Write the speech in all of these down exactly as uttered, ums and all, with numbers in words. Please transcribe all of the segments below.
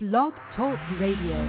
Blog Talk Radio.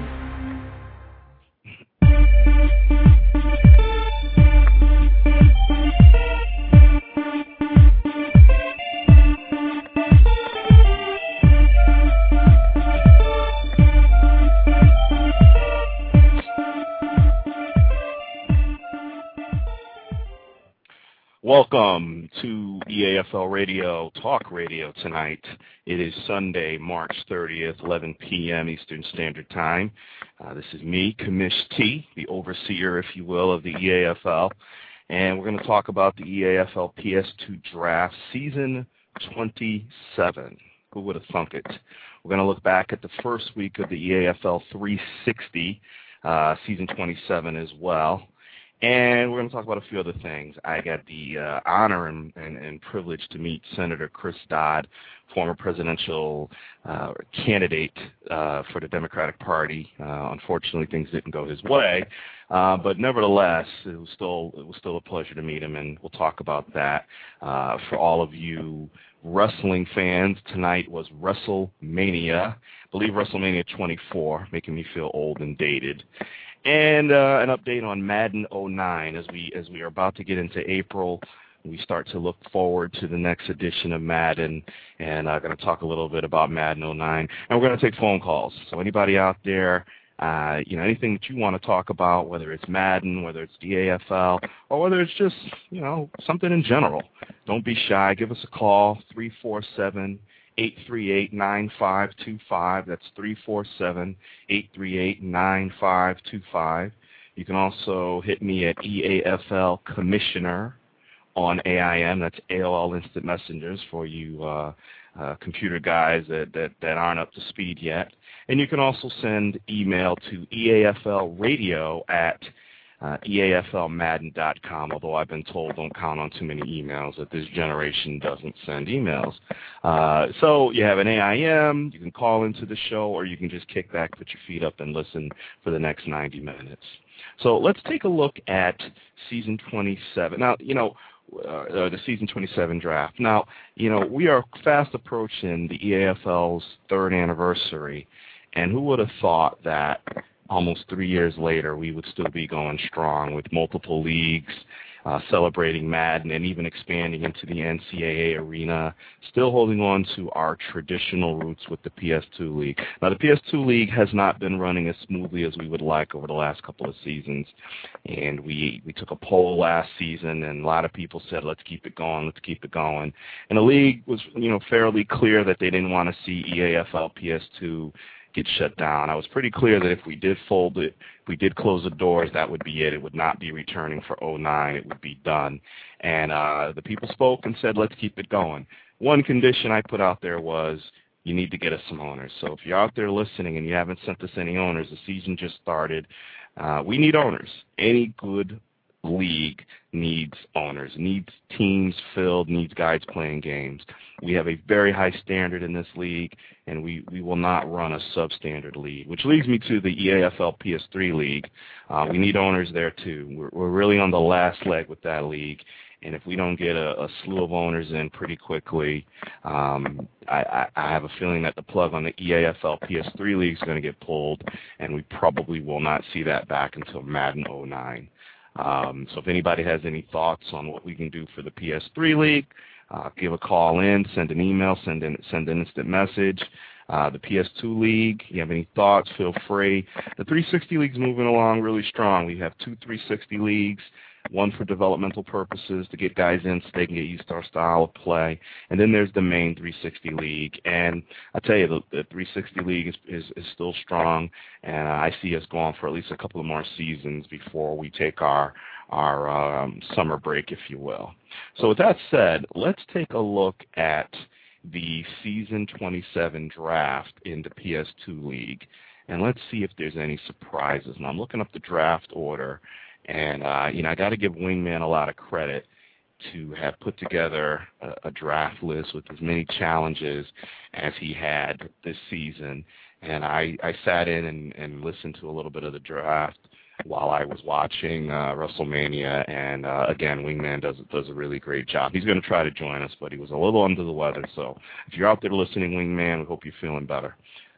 Welcome to E A F L Radio, Talk Radio tonight. It is Sunday, March thirtieth, eleven p.m. Eastern Standard Time. Uh, this is me, Commish T, the overseer, if you will, of the E A F L. And we're going to talk about the E A F L P S two Draft Season twenty-seven. Who would have thunk it? We're going to look back at the first week of the E A F L three sixty, uh, Season twenty-seven as well. And we're going to talk about a few other things. I got the uh, honor and, and, and privilege to meet Senator Chris Dodd, former presidential uh, candidate uh, for the Democratic Party. Uh, unfortunately, things didn't go his way, uh, but nevertheless, it was still it was still a pleasure to meet him, and we'll talk about that. Uh, for all of you wrestling fans, tonight was WrestleMania. I believe WrestleMania twenty-four, making me feel old and dated. And uh, an update on Madden oh nine. As we as we are about to get into April, we start to look forward to the next edition of Madden, and I'm going to talk a little bit about Madden oh nine. And we're going to take phone calls. So anybody out there, uh, you know, anything that you want to talk about, whether it's Madden, whether it's the A F L, or whether it's just, you know, something in general, don't be shy. Give us a call, three four seven, eight three eight, nine five two five. That's three four seven, eight three eight, nine five two five. You can also hit me at E A F L Commissioner on A I M. That's A O L Instant Messengers for you uh, uh, computer guys that, that, that aren't up to speed yet. And you can also send email to E A F L Radio at Uh, E A F L Madden dot com, although I've been told don't count on too many emails, that this generation doesn't send emails. Uh, so you have an A I M, you can call into the show, or you can just kick back, put your feet up, and listen for the next ninety minutes. So let's take a look at Season twenty-seven. Now, you know, uh, the Season twenty-seven draft. Now, you know, we are fast approaching the E A F L's third anniversary, and who would have thought that almost three years later, we would still be going strong with multiple leagues, uh, celebrating Madden, and even expanding into the N C double A arena, still holding on to our traditional roots with the P S two League. Now, the P S two League has not been running as smoothly as we would like over the last couple of seasons, and we, we took a poll last season, and a lot of people said, let's keep it going, let's keep it going. And the league was, you know, fairly clear that they didn't want to see E A F L P S two get shut down. I was pretty clear that if we did fold it, if we did close the doors, that would be it. It would not be returning for oh nine. It would be done. And uh, the people spoke and said, let's keep it going. One condition I put out there was you need to get us some owners. So if you're out there listening and you haven't sent us any owners, the season just started. Uh, we need owners. Any good league needs owners, needs teams filled, needs guys playing games. We have a very high standard in this league, and we, we will not run a substandard league, which leads me to the E A F L P S three league. Uh, we need owners there, too. We're, we're really on the last leg with that league, and if we don't get a, a slew of owners in pretty quickly, um, I, I, I have a feeling that the plug on the E A F L P S three league is going to get pulled, and we probably will not see that back until Madden oh nine. Um, so if anybody has any thoughts on what we can do for the P S three league, uh, give a call in, send an email, send an, send an instant message. Uh, the P S two league, you have any thoughts, feel free. The three sixty league's moving along really strong. We have two three sixty leagues, one for developmental purposes to get guys in so they can get used to our style of play. And then there's the main three sixty league. And I tell you, the, the three sixty league is, is, is still strong, and uh, I see us going for at least a couple of more seasons before we take our, our um, summer break, if you will. So with that said, let's take a look at the Season twenty-seven draft in the P S two league, and let's see if there's any surprises. Now, I'm looking up the draft order, and, uh, you know, I got to give Wingman a lot of credit to have put together a, a draft list with as many challenges as he had this season. And I, I sat in and, and listened to a little bit of the draft while I was watching uh, WrestleMania. And, uh, again, Wingman does, does a really great job. He's going to try to join us, but he was a little under the weather. So if you're out there listening, Wingman, we hope you're feeling better.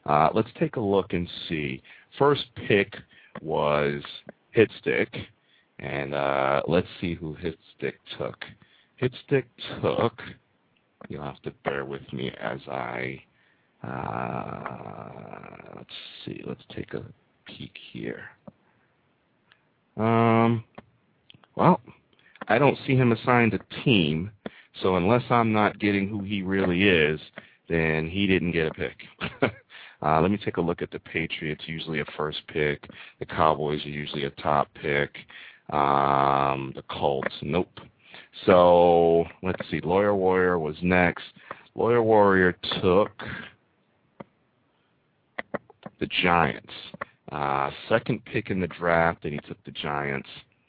Uh, let's take a look and see. First pick was Hitstick, and uh, let's see who Hitstick took. Hitstick took, you'll have to bear with me as I, uh, let's see, let's take a peek here. Um, well, I don't see him assigned a team, so unless I'm not getting who he really is, then he didn't get a pick. uh, let me take a look at the Patriots, usually a first pick. The Cowboys are usually a top pick. Um, the Colts, nope. So let's see, Lawyer Warrior was next. Lawyer Warrior took the Giants. Uh, second pick in the draft, and he took the Giants.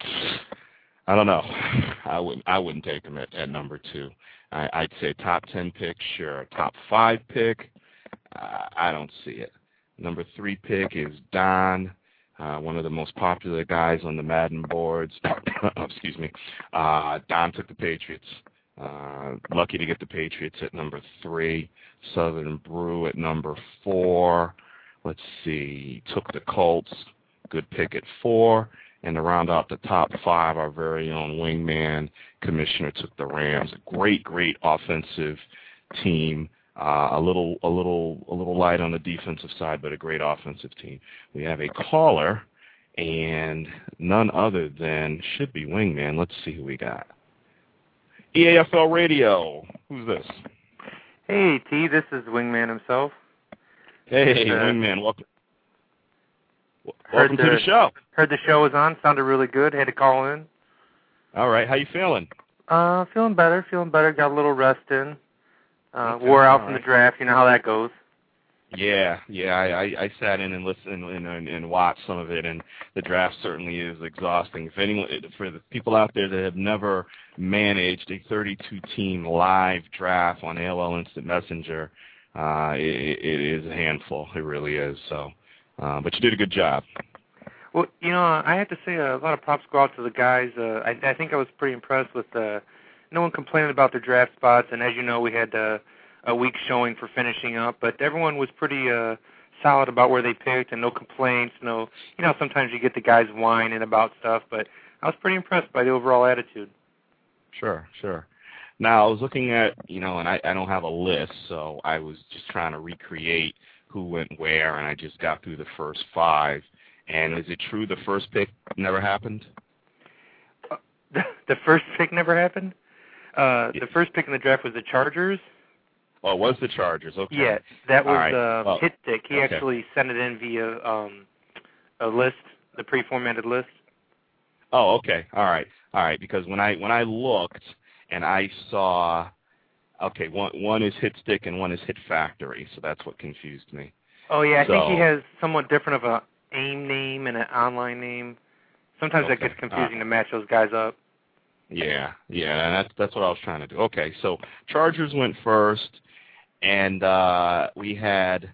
I don't know. I wouldn't. I wouldn't take him at, at number two. I, I'd say top ten pick, sure. Top five pick, uh, I don't see it. Number three pick is Don, uh, one of the most popular guys on the Madden boards. Excuse me. Uh, Don took the Patriots. Uh, lucky to get the Patriots at number three. Southern Brew at number four. Let's see. Took the Colts. Good pick at four. And to round out the top five, our very own wingman commissioner took the Rams. A great, great offensive team. Uh, a little, a little, a little light on the defensive side, but a great offensive team. We have a caller, and none other than should be wingman. Let's see who we got. E A F L Radio. Who's this? Hey T, this is wingman himself. Hey, uh, wingman, welcome. Welcome the, to the show. Heard the show was on. Sounded really good. Had to call in. All right. How you feeling? Uh, feeling better. Feeling better. Got a little rest in. Uh, okay, wore out from right. the draft. You know how that goes. Yeah, yeah. I, I, I sat in and listened and, and, and watched some of it, and the draft certainly is exhausting. If anyone, for the people out there that have never managed a thirty-two team live draft on A O L Instant Messenger, uh, it, it is a handful. It really is. So. Uh, but you did a good job. Well, you know, I have to say a lot of props go out to the guys. Uh, I, I think I was pretty impressed with uh, no one complaining about their draft spots. And as you know, we had uh, a week showing for finishing up. But everyone was pretty uh, solid about where they picked and no complaints. No, you know, sometimes you get the guys whining about stuff. But I was pretty impressed by the overall attitude. Sure, sure. Now, I was looking at, you know, and I, I don't have a list, so I was just trying to recreate who went where, and I just got through the first five. And is it true the first pick never happened? Uh, the, the first pick never happened? Uh, yeah. The first pick in the draft was the Chargers. Oh, it was the Chargers. Okay. Yeah, that was right. uh, well, Hitstick. He okay. actually sent it in via um, a list, the pre-formatted list. Oh, okay. All right. All right. Because when I when I looked and I saw, okay, one one is Hitstick and one is Hit Factory, so that's what confused me. Oh yeah, I so, think he has somewhat different of a AIM name and an online name. Sometimes okay. that gets confusing uh, to match those guys up. Yeah, yeah, and that's that's what I was trying to do. Okay, so Chargers went first, and uh, we had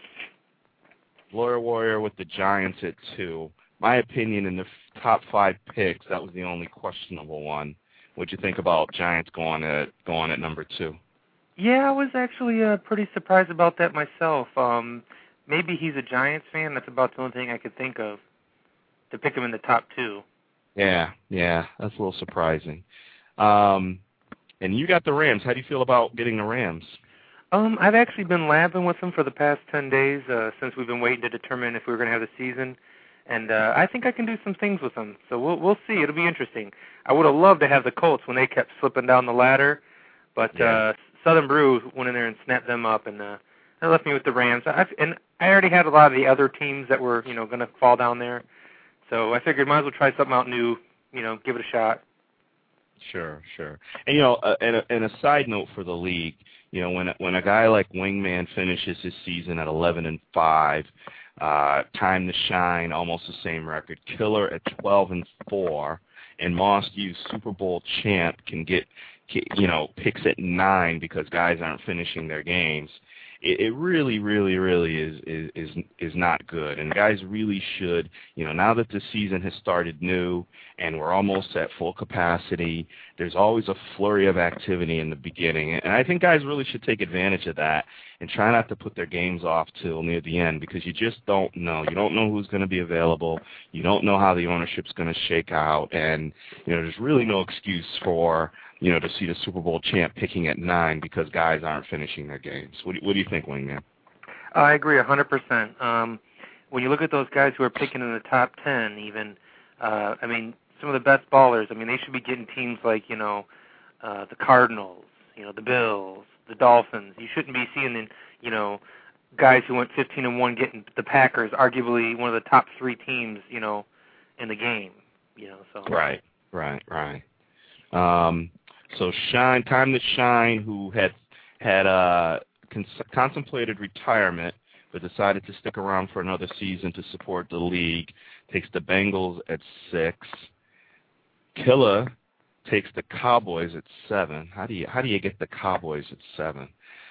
Lawyer Warrior with the Giants at two. My opinion, in the f- top five picks, that was the only questionable one. What'd you think about Giants going at going at number two? Yeah, I was actually uh, pretty surprised about that myself. Um, maybe he's a Giants fan. That's about the only thing I could think of to pick him in the top two. Yeah, yeah, that's a little surprising. Um, and you got the Rams. How do you feel about getting the Rams? Um, I've actually been labbing with them for the past ten days uh, since we've been waiting to determine if we were going to have the season. And uh, I think I can do some things with them. So we'll we'll see. It'll be interesting. I would have loved to have the Colts when they kept slipping down the ladder, but yeah. uh, Southern Brew went in there and snapped them up, and uh, they left me with the Rams. I've, and I already had a lot of the other teams that were you know going to fall down there, so I figured might as well try something out new. You know, give it a shot. Sure, sure. And you know, uh, and, a, and a side note for the league, you know, when when a guy like Wingman finishes his season at eleven and five, uh, Time to Shine, almost the same record. Killer at twelve and four, and Moss U, Super Bowl champ, can get, you know, picks at nine because guys aren't finishing their games. It, it really, really, really is, is is is not good. And guys really should, you know, now that the season has started new and we're almost at full capacity, there's always a flurry of activity in the beginning. And I think guys really should take advantage of that and try not to put their games off till near the end, because you just don't know. You don't know who's going to be available. You don't know how the ownership's going to shake out, and you know, there's really no excuse for you know to see the Super Bowl champ picking at nine because guys aren't finishing their games. What do, what do you think, Wingman? I agree one hundred percent. Um, when you look at those guys who are picking in the top ten, even, uh, I mean, some of the best ballers, I mean, they should be getting teams like, you know, uh, the Cardinals, you know, the Bills, the Dolphins. You shouldn't be seeing, the, you know, guys who went fifteen and one getting the Packers, arguably one of the top three teams, you know, in the game. You know, so. Right, right, right. Um, so Shine, Time to Shine, who had had uh, cons- contemplated retirement, but decided to stick around for another season to support the league, takes the Bengals at six. Killer takes the Cowboys at seven. How do you how do you get the Cowboys at seven?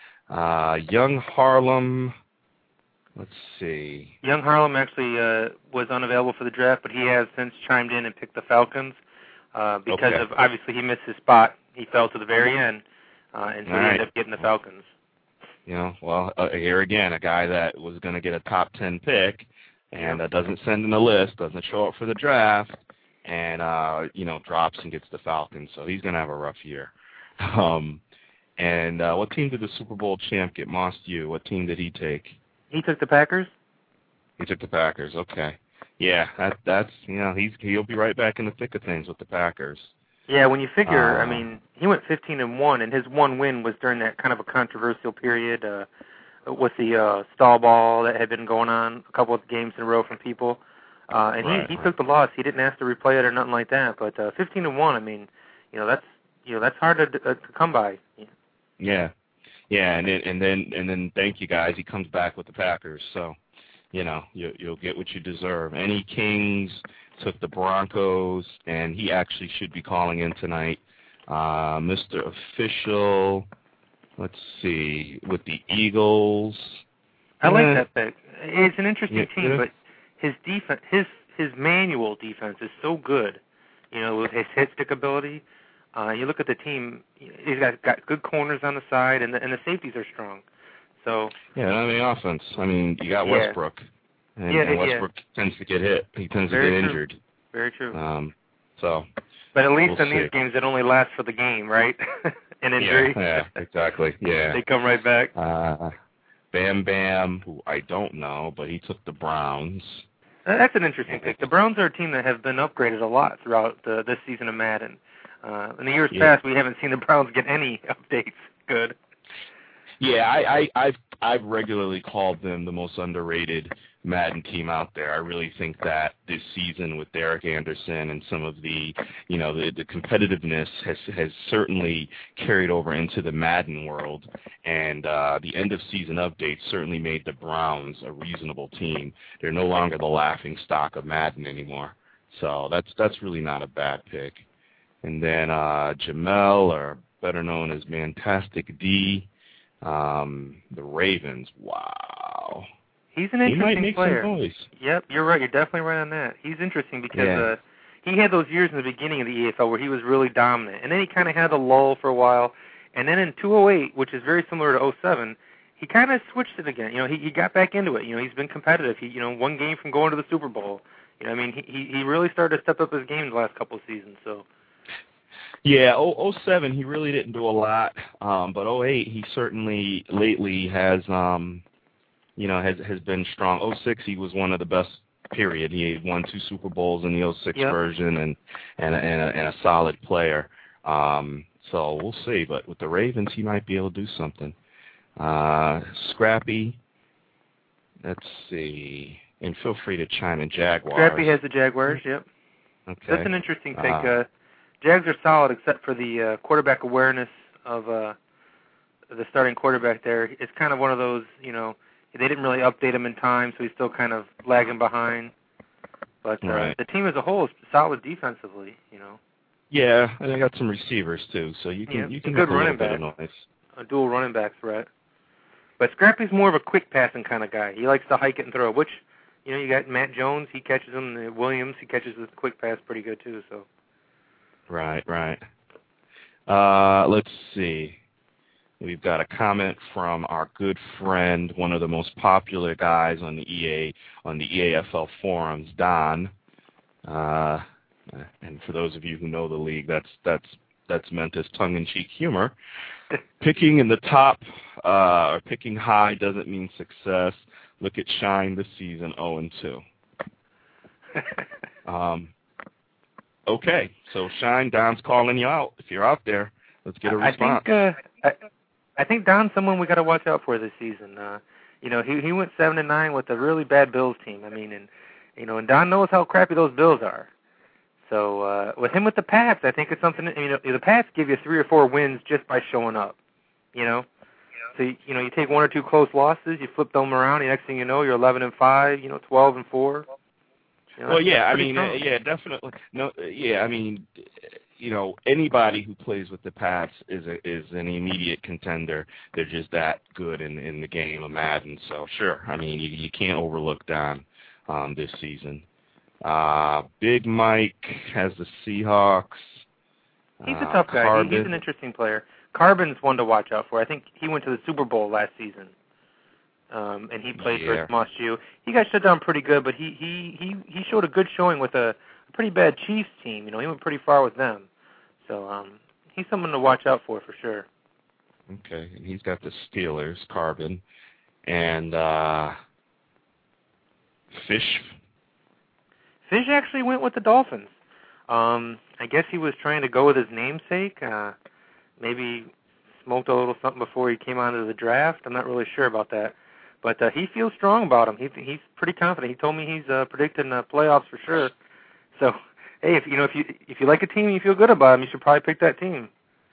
Uh, Young Harlem, let's see. Young Harlem actually uh, was unavailable for the draft, but he has since chimed in and picked the Falcons uh, because Okay. of obviously he missed his spot. He fell to the very end, uh, and so All he right. ended up getting the Falcons. You know, well, uh, here again, a guy that was going to get a top ten pick and uh, doesn't send in a list, doesn't show up for the draft, and, uh, you know, drops and gets the Falcons. So he's going to have a rough year. Um, and uh, what team did the Super Bowl champ get? Moss you? What team did he take? He took the Packers? He took the Packers. Okay. Yeah, that, that's, you know, he's, he'll be right back in the thick of things with the Packers. Yeah, when you figure, Uh, I mean, he went fifteen and one, and his one win was during that kind of a controversial period uh, with the uh, stall ball that had been going on a couple of games in a row from people. Uh, and right, he, he right. took the loss. He didn't ask to replay it or nothing like that. But uh, fifteen and one, I mean, you know, that's you know that's hard to uh, to come by. Yeah, yeah, and then and then and then thank you guys. He comes back with the Packers, so you know you, you'll get what you deserve. Any Kings took the Broncos, and he actually should be calling in tonight. Uh, Mister Official, let's see, with the Eagles. I like Eh, that pick. It's an interesting yeah, team, yeah. but his defense, his his manual defense is so good. You know, with his hit stick ability. Uh, you look at the team; he's got got good corners on the side, and the and the safeties are strong. So Yeah, I mean offense. I mean you got Yeah. Westbrook, and, Yeah, and yeah. Westbrook tends to get hit. He tends Very to get true. injured. very true. Um, so. But at least we'll in these see. games, it only lasts for the game, right? An injury. Yeah, yeah, exactly. Yeah. They come right back. Uh, Bam Bam, who I don't know, but he took the Browns. Uh, That's an interesting pick. The Browns are a team that have been upgraded a lot throughout the, this season of Madden. Uh, in the years Yeah. past, we haven't seen the Browns get any updates. Good. Yeah, I, I, I've I've regularly called them the most underrated Madden team out there. I really think that this season with Derek Anderson and some of the, you know, the, the competitiveness has has certainly carried over into the Madden world, and uh, the end of season updates certainly made the Browns a reasonable team. They're no longer the laughing stock of Madden anymore, so that's that's really not a bad pick. And then uh, Jamel, or better known as Mantastic D. Um, the Ravens, wow. He's an He interesting might make player. some noise. Yep, you're right. You're definitely right on that. He's interesting because Yeah. uh, he had those years in the beginning of the E F L where he was really dominant, and then he kind of had a lull for a while, and then in two oh eight, which is very similar to oh seven, he kind of switched it again. You know, he, he got back into it. You know, he's been competitive. He, you know, one game from going to the Super Bowl. You know, I mean, he he really started to step up his game the last couple of seasons. So. Yeah, oh seven, he really didn't do a lot, um, but oh eight, he certainly lately has, um, you know, has has been strong. oh six, he was one of the best. Period. He won two Super Bowls in the oh six Yep. version, and and a, and, a, and a solid player. Um, so we'll see. But with the Ravens, he might be able to do something. Uh, Scrappy. Let's see. And feel free to chime in. Jaguars. Scrappy has the Jaguars. Yep. Okay. That's an interesting pick. Uh, Uh, Jags are solid except for the uh, quarterback awareness of uh, the starting quarterback there. It's kind of one of those, you know, they didn't really update him in time, so he's still kind of lagging behind. But uh, Right. the team as a whole is solid defensively, you know. Yeah, and they got some receivers too, so you can Yeah, you can good make a little running bit of back. noise. A dual running back threat. But Scrappy's more of a quick passing kind of guy. He likes to hike it and throw, which, you know, you got Matt Jones, he catches them. And Williams, he catches the quick pass pretty good too, so. Right, right. Uh, let's see. We've got a comment from our good friend, one of the most popular guys on the E A on the E A F L forums, Don. Uh, and for those of you who know the league, that's that's that's meant as tongue-in-cheek humor. Picking in the top uh, or picking high doesn't mean success. Look at Shine this season, oh and two. um, okay, so Shine, Don's calling you out. If you're out there, let's get a response. I think, uh, I, I think Don's someone we got to watch out for this season. Uh, you know, he he went seven and nine with a really bad Bills team. I mean, and you know, and Don knows how crappy those Bills are. So uh, with him with the Pats, I think it's something. You know, the Pats give you three or four wins just by showing up. You know, so you, you know you take one or two close losses, you flip them around, and next thing you know, you're eleven and five. You know, twelve and four. You know, well, yeah, I mean, strong. uh, yeah, definitely. No, uh, yeah, I mean. You know, anybody who plays with the Pats is a, is an immediate contender. They're just that good in in the game of Madden. So sure, I mean, you, you can't overlook Don um, this season. Uh, Big Mike has the Seahawks. He's a uh, tough guy. Carbon. He, he's an interesting player. Carbon's one to watch out for. I think he went to the Super Bowl last season, um, and he played yeah. for Moss-U. He got shut down pretty good, but he he he he showed a good showing with a a pretty bad Chiefs team. You know, he went pretty far with them. So um, he's someone to watch out for for sure. Okay, and he's got the Steelers, Carbon, and uh, Fish. Fish actually went with the Dolphins. Um, I guess he was trying to go with his namesake. Uh, maybe smoked a little something before he came onto the draft. I'm not really sure about that. But uh, he feels strong about him. He, he's pretty confident. He told me he's uh, predicting uh, playoffs for sure. So, hey, if you know if you if you like a team and you feel good about them, you should probably pick that team.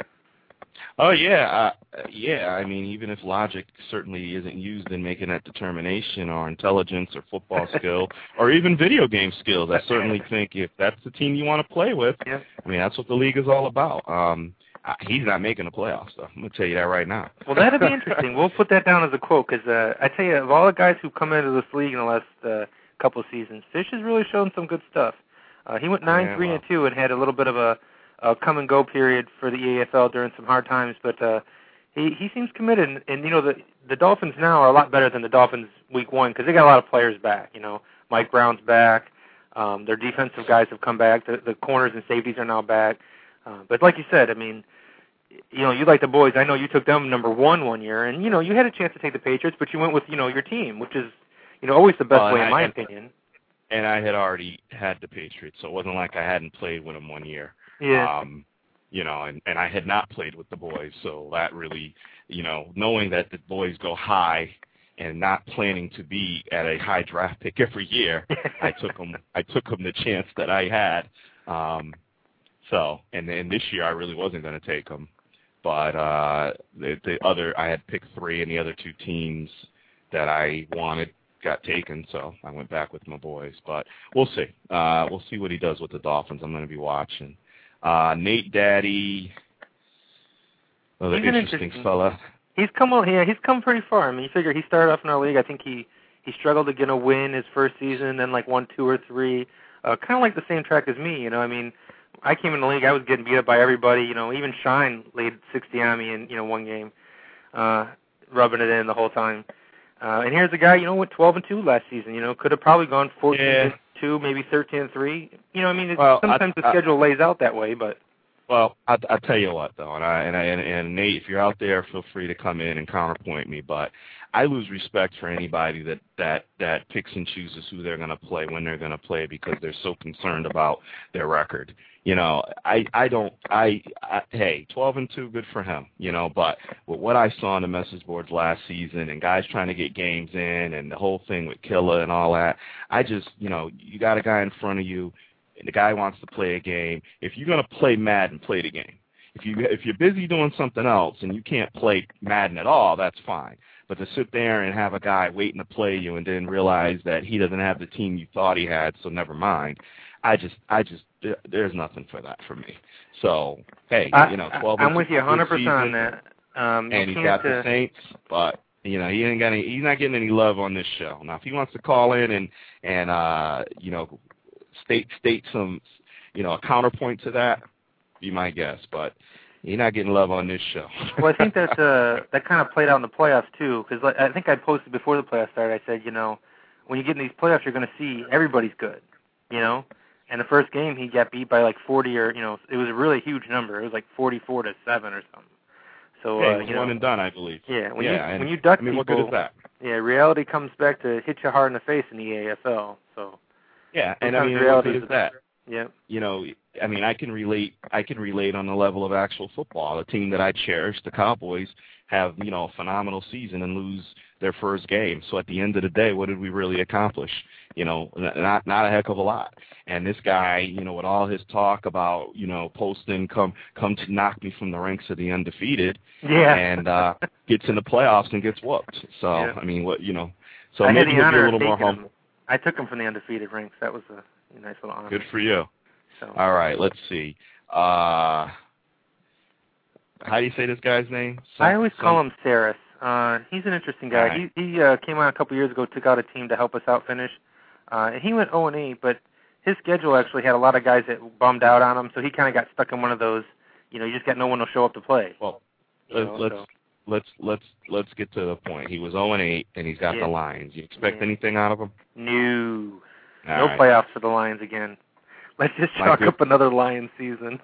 Oh yeah, uh, yeah. I mean, even if logic certainly isn't used in making that determination, or intelligence, or football skill, or even video game skills, I certainly think if that's the team you want to play with, yeah. I mean, that's what the league is all about. Um, he's not making the playoffs, though. I'm gonna tell you that right now. Well, that'd be interesting. We'll put that down as a quote because uh, I tell you, of all the guys who come into this league in the last uh, couple of seasons, Fish has really shown some good stuff. Uh, he went nine, yeah, three, well. and two, and had a little bit of a, a come and go period for the E A F L during some hard times. But uh, he he seems committed, and, and you know the the Dolphins now are a lot better than the Dolphins week one because they got a lot of players back. You know, Mike Brown's back. Um, their defensive guys have come back. The, the corners and safeties are now back. Uh, but like you said, I mean, you know, you like the boys. I know you took them number one one year, and you know you had a chance to take the Patriots, but you went with you know your team, which is you know always the best well, way in I, my and, opinion. And I had already had the Patriots, so it wasn't like I hadn't played with them one year. Yeah. Um, you know, and, and I had not played with the boys, so that really, you know, knowing that the boys go high and not planning to be at a high draft pick every year, I took them. I took them the chance that I had. Um, so, and then this year I really wasn't going to take them, but uh, the, the other I had picked three, and the other two teams that I wanted got taken, so I went back with my boys. But we'll see. Uh, we'll see what he does with the Dolphins. I'm going to be watching. Uh, Nate Daddy, another He's an interesting, interesting fella. He's come on, yeah, he's come pretty far. I mean, you figure he started off in our league. I think he he struggled to get a win his first season, then like one, two, or three. Uh, kind of like the same track as me. You know, I mean, I came in the league, I was getting beat up by everybody. You know, even Shine laid sixty on me in you know one game, uh, rubbing it in the whole time. Uh, and here's a guy, you know, went twelve and two last season. You know, could have probably gone fourteen and two, maybe thirteen and three. You know, I mean, it's, well, sometimes I, the I, schedule lays out that way, but. Well, I I tell you what though, and I and I and, and Nate, if you're out there, feel free to come in and counterpoint me. But I lose respect for anybody that that that picks and chooses who they're going to play when they're going to play because they're so concerned about their record. You know, I I don't I, I hey, twelve and two, good for him. You know, but with what I saw on the message boards last season and guys trying to get games in and the whole thing with Killer and all that, I just you know you got a guy in front of you. And the guy wants to play a game. If you're going to play Madden, play the game. If you if you're busy doing something else and you can't play Madden at all, that's fine. But to sit there and have a guy waiting to play you and then realize that he doesn't have the team you thought he had, so never mind. I just I just there's nothing for that for me. So hey, I, you know, twelve. I'm with you one hundred percent season, on that. Um, and he's got the uh, Saints, but. You know, he ain't got any, he's not getting any love on this show. Now, if he wants to call in and and uh, you know, state state some, you know, a counterpoint to that, be my guess. But you're not getting love on this show. Well, I think that uh, that kind of played out in the playoffs too, because I think I posted before the playoffs started. I said, you know, when you get in these playoffs, you're going to see everybody's good, you know. And the first game, he got beat by like forty, or you know, it was a really huge number. It was like forty-four to seven or something. So yeah, uh, it was you know, one and done, I believe. Yeah, when yeah, you when you duck I mean, people, what good is that? Yeah, reality comes back to hit you hard in the face in the A F L. So yeah, and I mean, reality what good is that? Yeah. You know, I mean, I can relate. I can relate on the level of actual football. A team that I cherish, the Cowboys, have you know a phenomenal season and lose their first game. So at the end of the day, what did we really accomplish? You know, not not a heck of a lot. And this guy, you know, with all his talk about you know posting, come come to knock me from the ranks of the undefeated, yeah, and uh, gets in the playoffs and gets whooped. So yeah. I mean, what you know, so I maybe he'll be a little more humble. humble. I took him from the undefeated ranks. That was a nice little honor. Good for you. So. All right, let's see. Uh, how do you say this guy's name? Some, I always some... call him Saris. Uh, he's an interesting guy. Right. He he uh, came on a couple years ago, took out a team to help us out finish. Uh, and he went oh and eight, but his schedule actually had a lot of guys that bummed out on him, so he kind of got stuck in one of those, you know, you just got no one to show up to play. Well, let's know, let's, so. let's let's let's get to the point. He was oh and eight, and he's got yeah. the Lions. You expect yeah. anything out of him? No. All no right. playoffs for the Lions again. Let's just chalk good, up another Lions season.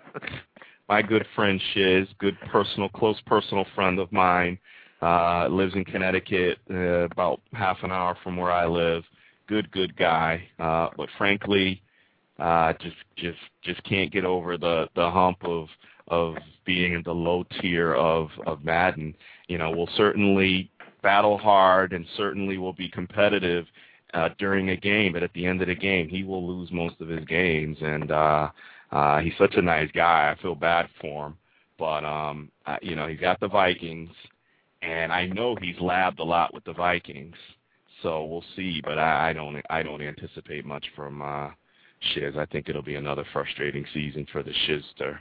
My good friend Shiz, good personal, close personal friend of mine, uh, lives in Connecticut, uh, about half an hour from where I live. Good, good guy, uh, but frankly, uh, just just just can't get over the the hump of of being in the low tier of of Madden. You know, we'll certainly battle hard and certainly will be competitive uh, during a game, but at the end of the game, he will lose most of his games, and uh, uh, he's such a nice guy. I feel bad for him, but um, uh, you know, he's got the Vikings, and I know he's labbed a lot with the Vikings. So we'll see, but I, I don't I don't anticipate much from uh, Shiz. I think it'll be another frustrating season for the Shizster.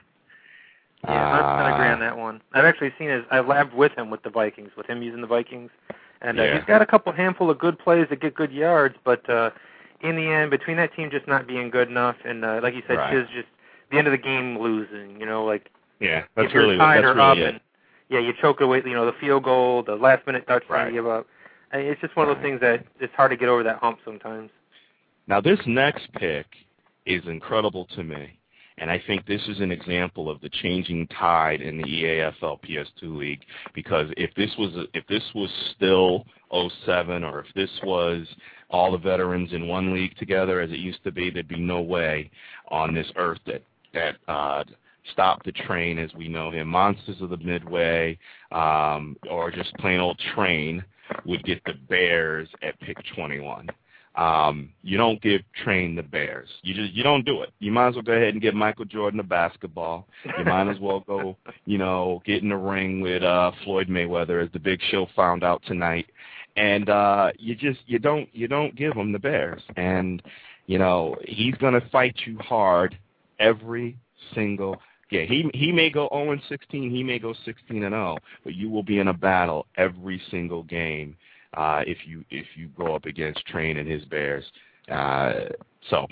Yeah, I'm not gonna agree on that one. I've actually seen his. I've labbed with him with the Vikings, with him using the Vikings, and uh, yeah. he's got a couple handful of good plays that get good yards. But uh, in the end, between that team just not being good enough, and uh, like you said, right. Shiz just the end of the game losing. You know, like yeah, that's if you're really tied that's or really up, it. And, yeah, you choke away. You know, the field goal, the last minute touchdown right. you give up. I mean, it's just one of those right. things that it's hard to get over that hump sometimes. Now, this next pick is incredible to me, and I think this is an example of the changing tide in the E A F L P S two League, because if this was a, if this was still oh seven, or if this was all the veterans in one league together as it used to be, there'd be no way on this earth that that uh, Stop the Train, as we know him, Monsters of the Midway, um, or just plain old Train, would get the Bears at pick twenty-one. Um, you don't give Train the Bears. You just you don't do it. You might as well go ahead and give Michael Jordan a basketball. You might as well go, you know, get in the ring with uh, Floyd Mayweather, as the Big Show found out tonight. And uh, you just you don't you don't give him the Bears. And you know he's gonna fight you hard every single. Yeah, he he may go oh and sixteen, he may go sixteen and oh, but you will be in a battle every single game uh, if you if you go up against Train and his Bears. Uh, so,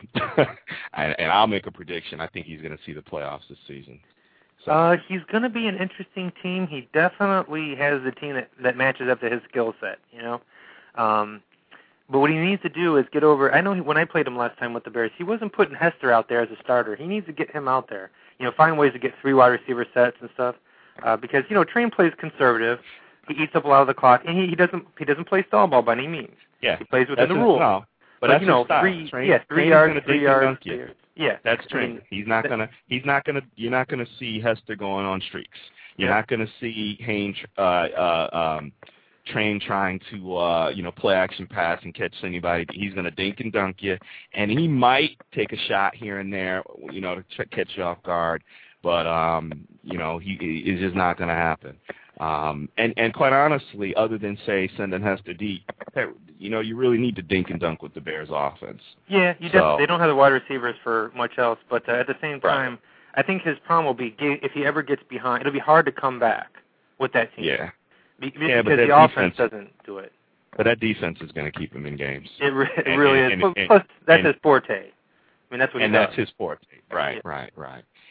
and, and I'll make a prediction. I think he's going to see the playoffs this season. So. Uh, he's going to be an interesting team. He definitely has a team that, that matches up to his skill set, you know. Um, but what he needs to do is get over. I know he, when I played him last time with the Bears, he wasn't putting Hester out there as a starter. He needs to get him out there. You know, find ways to get three wide receiver sets and stuff, uh, because you know Train plays conservative. He eats up a lot of the clock, and he, he doesn't he doesn't play stall ball by any means. Yeah, he plays within the rules. No, but, but that's you know style. three Train, yeah three Train yards three yards, three yards. Yeah, that's Train. I mean, he's not gonna he's not gonna you're not gonna see Hester going on streaks. You're yeah. not gonna see Haynes uh, uh, um, Train trying to uh, you know play action pass and catch anybody. He's gonna dink and dunk you, and he might take a shot here and there, you know, to ch- catch you off guard. But, um, you know, he it's just not going to happen. Um, and, and quite honestly, other than, say, sending Hester deep, you know, you really need to dink and dunk with the Bears offense. Yeah, you so, definitely, they don't have the wide receivers for much else. But uh, at the same time, right. I think his problem will be if he ever gets behind, it'll be hard to come back with that team. Yeah. Be, yeah, because but the offense defense, doesn't do it. But that defense is going to keep him in games. It, re- it and, really and, is. And, Plus, and, plus that's and, his forte. I mean, that's what and he that's does. his forte. Right, yeah. right, right.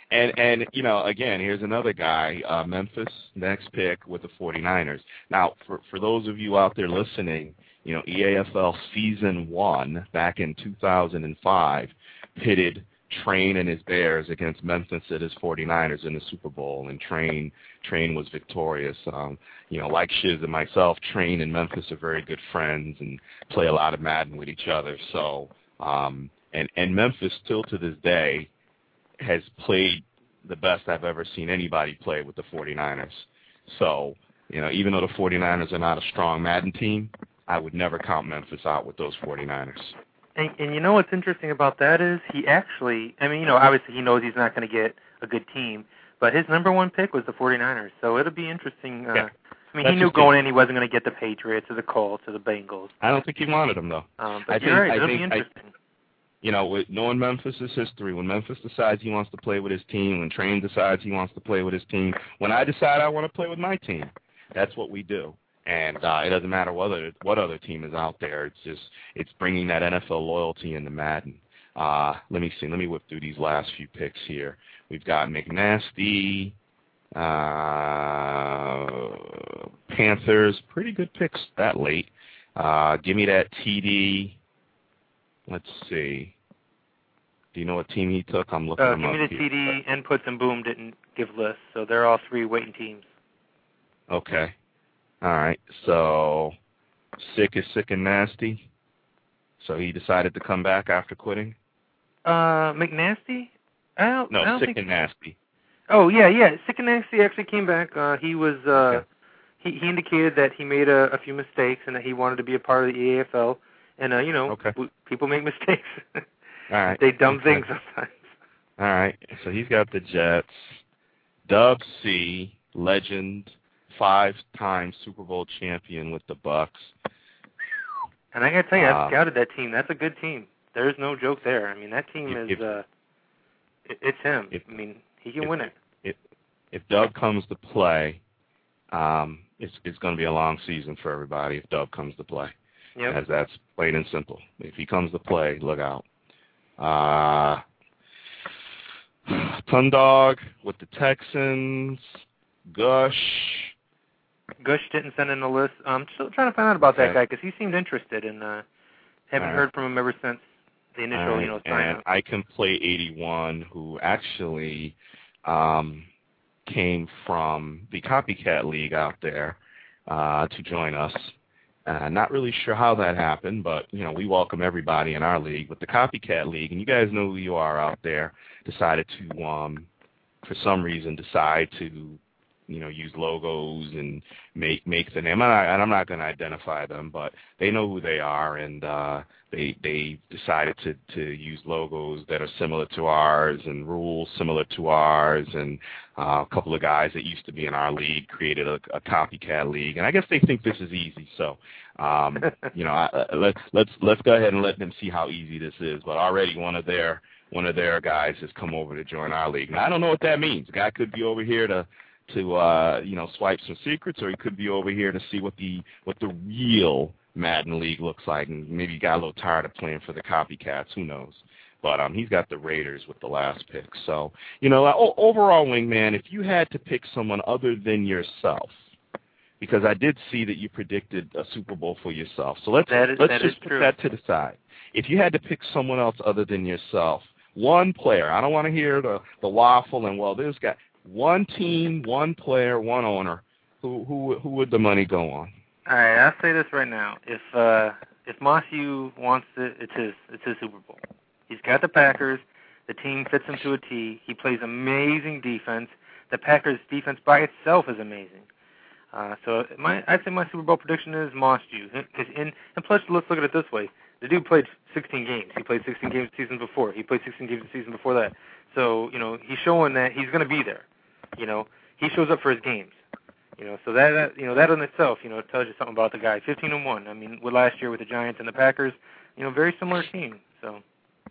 And, and you know, again, here's another guy, uh, Memphis, next pick with the forty-niners. Now, for, for those of you out there listening, you know, E A F L Season one back in two thousand five pitted Train and his Bears against Memphis and his forty-niners in the Super Bowl, and Train Train was victorious. Um, you know, like Shiz and myself, Train and Memphis are very good friends and play a lot of Madden with each other. So, um, and, and Memphis, still to this day, has played the best I've ever seen anybody play with the forty-niners. So, you know, even though the forty-niners are not a strong Madden team, I would never count Memphis out with those forty-niners. And, and you know what's interesting about that is he actually, I mean, you know, obviously he knows he's not going to get a good team, but his number one pick was the forty-niners. So it'll be interesting. Uh, yeah. I mean, That's he knew just going it. in he wasn't going to get the Patriots or the Colts or the Bengals. I don't think he wanted them, though. Um, but I you're think, right. I It'll think, be interesting. I, you know, with knowing Memphis' history, when Memphis decides he wants to play with his team, when Train decides he wants to play with his team, when I decide I want to play with my team, that's what we do. And uh, it doesn't matter whether what other team is out there. It's just it's bringing that N F L loyalty into Madden. Uh, let me see. Let me whip through these last few picks here. We've got McNasty, uh, Panthers. Pretty good picks that late. Uh, give me that T D. Let's see. Do you know what team he took? I'm looking Uh, them give up me the here. T D, Inputs, and Boom didn't give lists, so they're all three waiting teams. Okay. All right. So, Sick is Sick and Nasty. So he decided to come back after quitting? Uh, McNasty? I don't, No, I don't Sick think... and Nasty. Oh, yeah, yeah. Sick and Nasty actually came back. Uh, he was... Uh, Okay. he, he indicated that he made a, a few mistakes and that he wanted to be a part of the E A F L. And, uh, you know, Okay. w- people make mistakes. All right. They dumb Okay. things sometimes. All right. So he's got the Jets. Dub C, legend, five-time Super Bowl champion with the Bucks. And I got to tell you, Uh, I've scouted that team. That's a good team. There's no joke there. I mean, that team if, is... if, uh, it, it's him. if, I mean, he can if, win it. If, if Dub comes to play, um, it's, it's going to be a long season for everybody if Dub comes to play. Yep. As that's plain and simple. If he comes to play, look out. Uh, Tundog with the Texans. Gush. Gush didn't send in a list. I'm still trying to find out about Okay. that guy because he seemed interested, and uh, haven't All right. heard from him ever since the initial, Right. you know, sign And up. I can play eighty-one, who actually um, came from the Copycat League out there uh, to join us. Uh, not really sure how that happened, but, you know, we welcome everybody in our league. But the Copycat League, and you guys know who you are out there, decided to, um, for some reason, decide to, you know, use logos and make make the name. And, I, and I'm not going to identify them, but they know who they are, and uh, they they decided to, to use logos that are similar to ours and rules similar to ours. And uh, a couple of guys that used to be in our league created a, a copycat league, and I guess they think this is easy. So, um, you know, I, let's let's let's go ahead and let them see how easy this is. But already one of their one of their guys has come over to join our league. Now, I don't know what that means. The guy could be over here to to uh, you know, swipe some secrets, or he could be over here to see what the what the real Madden League looks like, and maybe he got a little tired of playing for the copycats. Who knows? But um, he's got the Raiders with the last pick. So, you know, uh, overall, Wingman, if you had to pick someone other than yourself, because I did see that you predicted a Super Bowl for yourself. So let's That is- let's that just is put true. that to the side. If you had to pick someone else other than yourself, one player, I don't want to hear the, the waffle and, well, this guy. One team, one player, one owner. Who who who would the money go on? All right, I'll say this right now. If uh, if Mossy wants it, it's his it's his Super Bowl. He's got the Packers. The team fits him to a T. He plays amazing defense. The Packers' defense by itself is amazing. Uh, so my I'd say my Super Bowl prediction is Moss Jew. Cause in, and plus, let's look at it this way. The dude played sixteen games. He played sixteen games the season before. He played sixteen games the season before that. So, you know, he's showing that he's going to be there. You know, he shows up for his games. You know, so that, that you know that in itself, you know, tells you something about the guy. fifteen and one. I mean, with last year with the Giants and the Packers, you know, very similar team. So.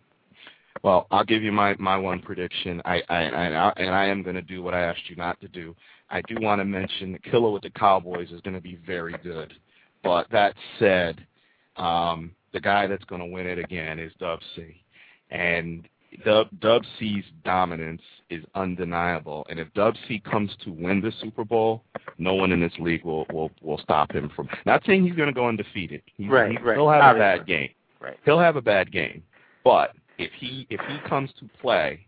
Well, I'll give you my, my one prediction. I, I, I and I am going to do what I asked you not to do. I do want to mention the killer with the Cowboys is going to be very good. But that said, um, the guy that's going to win it again is Dub C. And Dub, Dub C's dominance is undeniable, and if Dub C comes to win the Super Bowl, no one in this league will will, will stop him from. Not saying he's going to go undefeated. He's, right, he, right. He'll have Obviously. a bad game. Right. He'll have a bad game, but if he if he comes to play,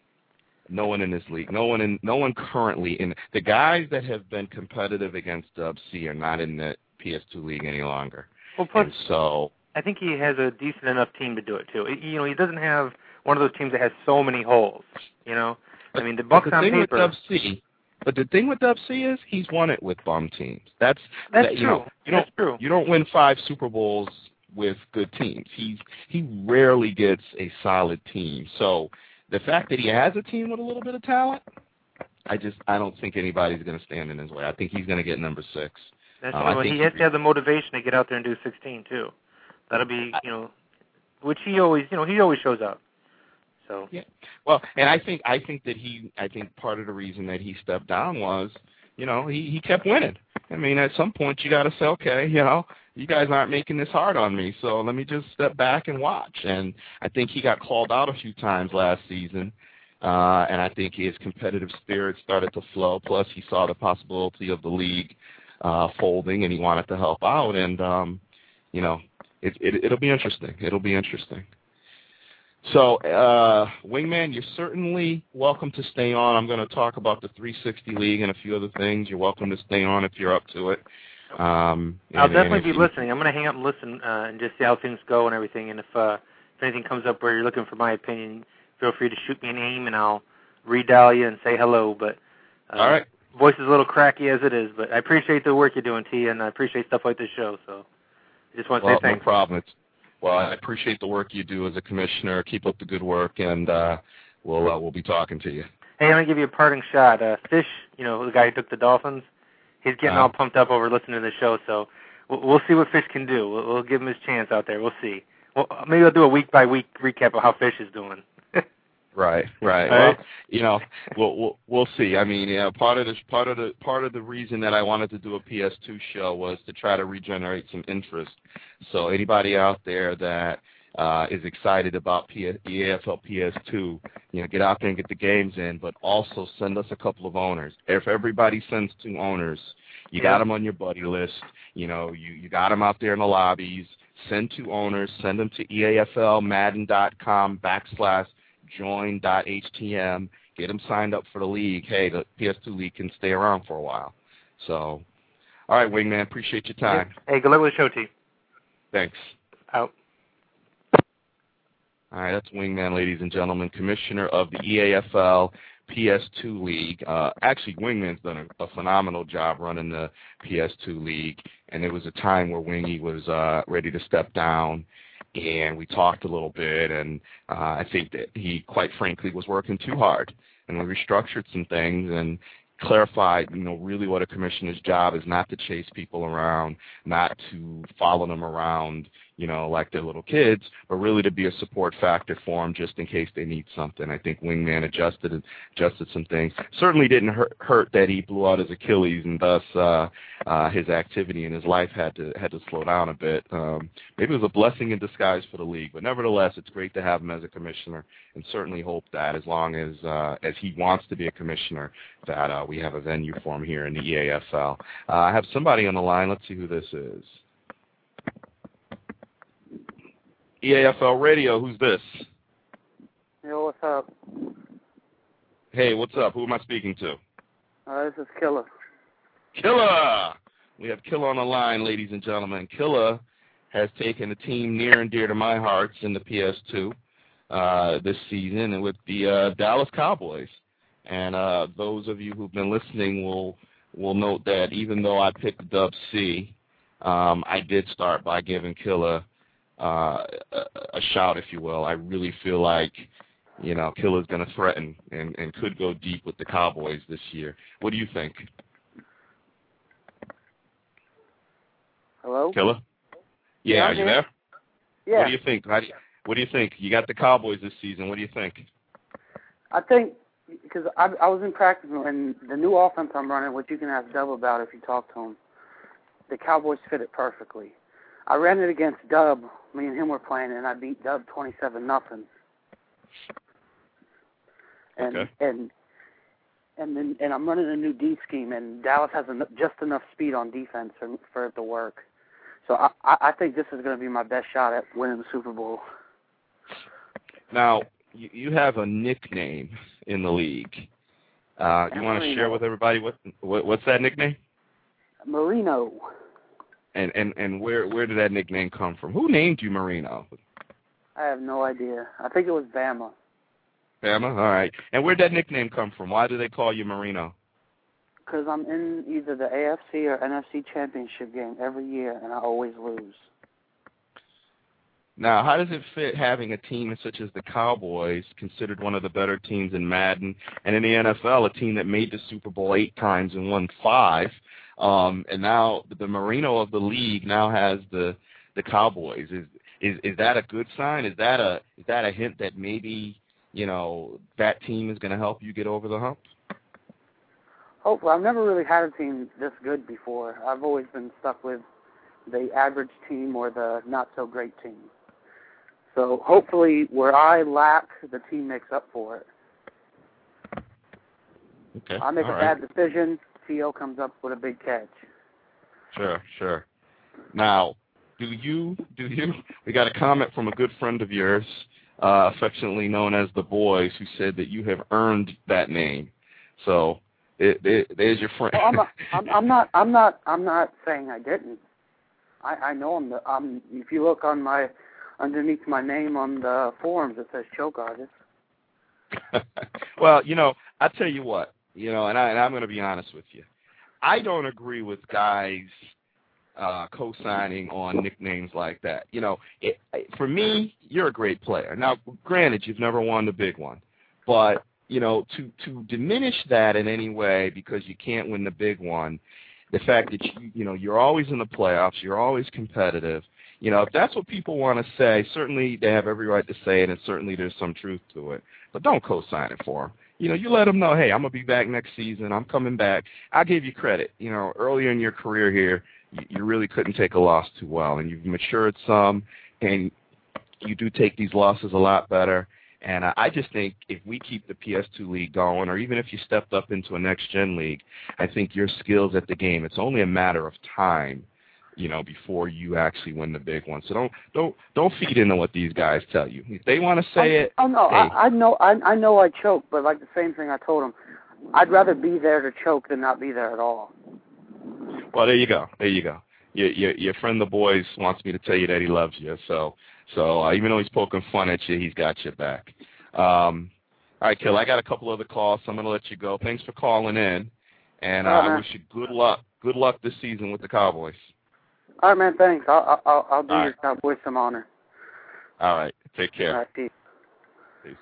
no one in this league, no one in no one currently in the guys that have been competitive against Dub C are not in the P S two league any longer. Well, plus, and so I think he has a decent enough team to do it too. You know, he doesn't have one of those teams that has so many holes. You know, but, I mean, the Bucks the on thing paper. With Dub C, but the thing with Dub C is he's won it with bum teams. That's that's that, you true. Know, you don't, that's true. You don't win five Super Bowls with good teams. He's he rarely gets a solid team. So the fact that he has a team with a little bit of talent, I just I don't think anybody's going to stand in his way. I think he's going to get number six. That's um, true. He has to have the motivation to get out there and do sixteen too. That'll be, you know, which he always, you know, he always shows up. So yeah. Well, and I think I think that he I think part of the reason that he stepped down was, you know, he he kept winning. I mean, at some point you got to say, okay, you know, you guys aren't making this hard on me, so let me just step back and watch. And I think he got called out a few times last season, uh, and I think his competitive spirit started to flow. Plus, he saw the possibility of the league uh, folding, and he wanted to help out. And um, you know, it, it, it'll be interesting. It'll be interesting. So, uh, Wingman, you're certainly welcome to stay on. I'm going to talk about the three sixty League and a few other things. You're welcome to stay on if you're up to it. Um, I'll and, definitely and be you, listening. I'm going to hang up and listen uh, and just see how things go and everything. And if, uh, if anything comes up where you're looking for my opinion, feel free to shoot me a name and I'll redial you and say hello. But uh, all right. Voice is a little cracky as it is, but I appreciate the work you're doing, T, and I appreciate stuff like this show. So I just want to well, say thanks. No problem. It's, well, I appreciate the work you do as a commissioner. Keep up the good work, and uh, we'll uh, we'll be talking to you. Hey, I'm going to give you a parting shot. Uh, Fish, you know, the guy who took the Dolphins, he's getting uh, all pumped up over listening to the show, so we'll, we'll see what Fish can do. We'll, we'll give him his chance out there. We'll see. Well, maybe I'll do a week-by-week recap of how Fish is doing. Right, right. All well, right. you know, we'll, we'll we'll see. I mean, yeah, part of the part of the part of the reason that I wanted to do a P S two show was to try to regenerate some interest. So anybody out there that uh, is excited about P S, the A F L P S two, you know, get out there and get the games in, but also send us a couple of owners. If everybody sends two owners, you yeah. got them on your buddy list. You know, you you got them out there in the lobbies. Send two owners. Send them to E A F L Madden dot com backslash join dot H T M, get them signed up for the league. Hey, the P S two league can stay around for a while. So, all right, Wingman, appreciate your time. Hey, good luck with the show, T. Thanks. Out. All right, that's Wingman, ladies and gentlemen, commissioner of the E A F L P S two league. Uh, actually, Wingman's done a, a phenomenal job running the P S two league, and there was a time where Wingy was uh, ready to step down, and we talked a little bit, and uh, I think that he, quite frankly, was working too hard. And we restructured some things and clarified, you know, really what a commissioner's job is, not to chase people around, not to follow them around, you know, like they're little kids, but really to be a support factor for them just in case they need something. I think Wingman adjusted adjusted some things. Certainly didn't hurt, hurt that he blew out his Achilles, and thus uh, uh, his activity in his life had to had to slow down a bit. Um, maybe it was a blessing in disguise for the league, but nevertheless, it's great to have him as a commissioner, and certainly hope that as long as uh, as he wants to be a commissioner, that uh, we have a venue for him here in the E A F L. Uh, I have somebody on the line. Let's see who this is. E A F L Radio, who's this? Yo, what's up? Hey, what's up? Who am I speaking to? Uh, this is Killer. Killer! We have Killer on the line, ladies and gentlemen. Killer has taken a team near and dear to my hearts in the P S two uh, this season, and with the uh, Dallas Cowboys. And uh, those of you who've been listening will will note that even though I picked Dub C, um, I did start by giving Killer Uh, a, a shout, if you will. I really feel like, you know, Killer's going to threaten and, and could go deep with the Cowboys this year. What do you think? Hello? Killer? Yeah, yeah are you there? Yeah. What do you think? How do you, what do you think? You got the Cowboys this season. What do you think? I think, because I, I was in practice, and the new offense I'm running, which you can ask Dub about if you talk to him, the Cowboys fit it perfectly. I ran it against Dub. Me and him were playing, and I beat Dub twenty-seven nothing. and okay. and and then and I'm running a new D scheme, and Dallas has en- just enough speed on defense for, for it to work. So I, I think this is going to be my best shot at winning the Super Bowl. Now, you, you have a nickname in the league. Uh, you want to share with everybody what, what what's that nickname? Marino. And and and where where did that nickname come from? Who named you Marino? I have no idea. I think it was Bama. Bama? All right. And where'd that nickname come from? Why do they call you Marino? Because I'm in either the A F C or N F C championship game every year, and I always lose. Now, how does it fit having a team such as the Cowboys, considered one of the better teams in Madden, and in the N F L, a team that made the Super Bowl eight times and won five, um, and now the Marino of the league now has the the Cowboys? Is is is that a good sign? Is that a is that a hint that maybe, you know, that team is going to help you get over the hump? Hopefully. I've never really had a team this good before. I've always been stuck with the average team or the not-so-great team. So hopefully where I lack, the team makes up for it. Okay. I make All a right. bad decision, T O comes up with a big catch. Sure, sure. Now, do you, do you, we got a comment from a good friend of yours, uh, affectionately known as The Boys, who said that you have earned that name. So, it, it, there's your friend. Well, I'm, not, I'm, I'm not, I'm not, I'm not saying I didn't. I, I know I'm the, I'm, if you look on my, underneath my name on the forums, it says choke artist. Well, you know, I tell you what, you know, and, I, and I'm going to be honest with you. I don't agree with guys uh, co-signing on nicknames like that. You know, it, for me, you're a great player. Now, granted, you've never won the big one, but, you know, to, to diminish that in any way because you can't win the big one, the fact that, you, you know, you're always in the playoffs, you're always competitive, you know, if that's what people want to say, certainly they have every right to say it, and certainly there's some truth to it. But don't co-sign it for them. You know, you let them know, hey, I'm going to be back next season. I'm coming back. I'll give you credit. You know, earlier in your career here, you, you really couldn't take a loss too well, and you've matured some, and you do take these losses a lot better. And uh, I just think if we keep the P S two league going, or even if you stepped up into a next-gen league, I think your skills at the game, it's only a matter of time, you know, before you actually win the big one. So don't don't don't feed into what these guys tell you. If they want to say it, oh no, hey. I, I know, I, I know, I choke, but like the same thing I told him, I'd rather be there to choke than not be there at all. Well, there you go, there you go. Your your, your friend the Boys wants me to tell you that he loves you. So so uh, even though he's poking fun at you, he's got your back. Um, all right, Kill, I got a couple other calls, so I'm going to let you go. Thanks for calling in, and uh, right, I wish you good luck. Good luck this season with the Cowboys. All right, man, thanks. I'll, I'll, I'll do All your right. Cowboys some honor. All right, take care. All right, peace. Peace.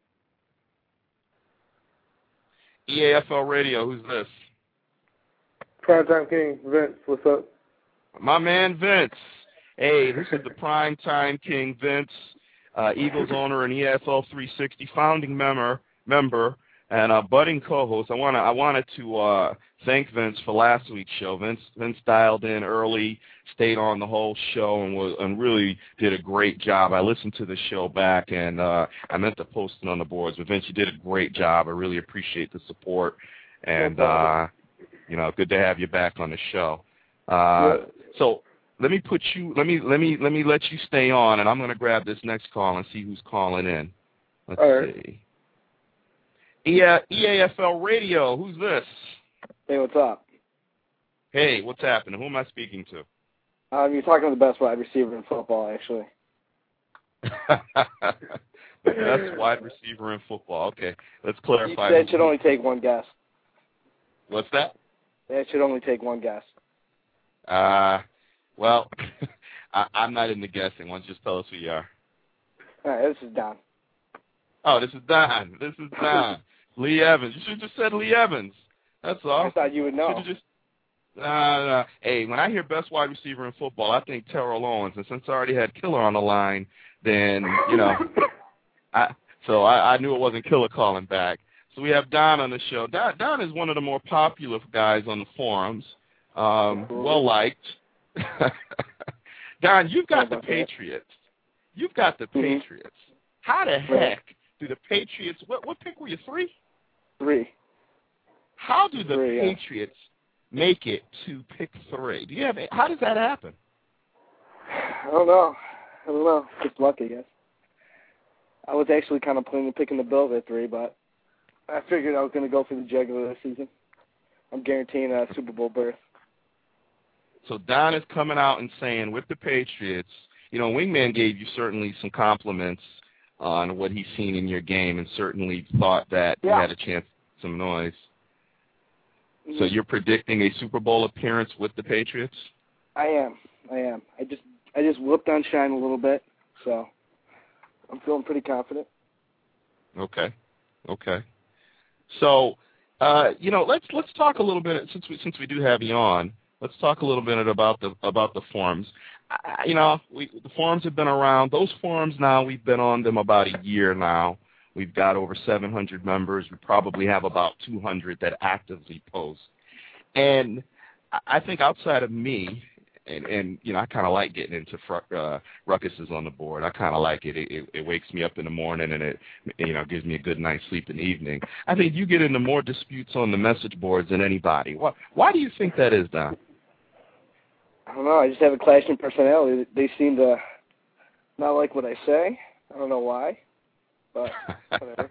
E A F L Radio, who's this? Primetime King, Vince, what's up? My man Vince. Hey, this is the Primetime King, Vince, uh, Eagles owner and E A F L three sixty founding member, member, and a budding co-host. I wanna, I wanted to uh, thank Vince for last week's show. Vince, Vince dialed in early, stayed on the whole show, and was and really did a great job. I listened to the show back, and uh, I meant to post it on the boards. But Vince, you did a great job. I really appreciate the support, and uh, you know, good to have you back on the show. Uh, so. Let me put you. Let me let me let me let you stay on, and I'm going to grab this next call and see who's calling in. Let's All right. see. E A F L Radio. Who's this? Hey, what's up? Hey, what's happening? Who am I speaking to? Um, you're talking to the best wide receiver in football, actually. The best wide receiver in football. Okay, let's clarify. That should only take one guess. What's that? That should only take one guess. Uh, well, I, I'm not into guessing. Why don't you just tell us who you are? All right, this is Don. Oh, this is Don. This is Don. Lee Evans. You should have just said Lee Evans. That's all. I thought you would know. Just, uh, uh, hey, when I hear best wide receiver in football, I think Terrell Owens. And since I already had Killer on the line, then, you know, I, so I, I knew it wasn't Killer calling back. So we have Don on the show. Don, Don is one of the more popular guys on the forums, um, well-liked. Don, you've got the Patriots. You've got the Patriots. How the heck do the Patriots, what, what pick were you, three? Three. How do the three, Patriots yeah. make it to pick three? Do you have, how does that happen? I don't know. I don't know. Just luck, I guess. I was actually kind of planning on picking the Bills at three, but I figured I was going to go for the Jaguars this season. I'm guaranteeing a Super Bowl berth. So Don is coming out and saying, with the Patriots, you know, Wingman gave you certainly some compliments on what he's seen in your game and certainly thought that yeah. you had a chance to some noise. Mm-hmm. So you're predicting a Super Bowl appearance with the Patriots? I am. I am. I just I just whooped on Shine a little bit, so I'm feeling pretty confident. Okay. Okay. So, uh, you know, let's let's talk a little bit since we since we do have you on. Let's talk a little bit about the about the forums. I, you know, we, the forums have been around. Those forums now, we've been on them about a year now. We've got over seven hundred members. We probably have about two hundred that actively post. And I think outside of me, and, and you know, I kind of like getting into fr- uh, ruckuses on the board. I kind of like it. It, it. It wakes me up in the morning, and it, you know, gives me a good night's sleep in the evening. I think you get into more disputes on the message boards than anybody. Why, why do you think that is, Don? I don't know. I just have a clash in personality. They seem to not like what I say. I don't know why, but whatever.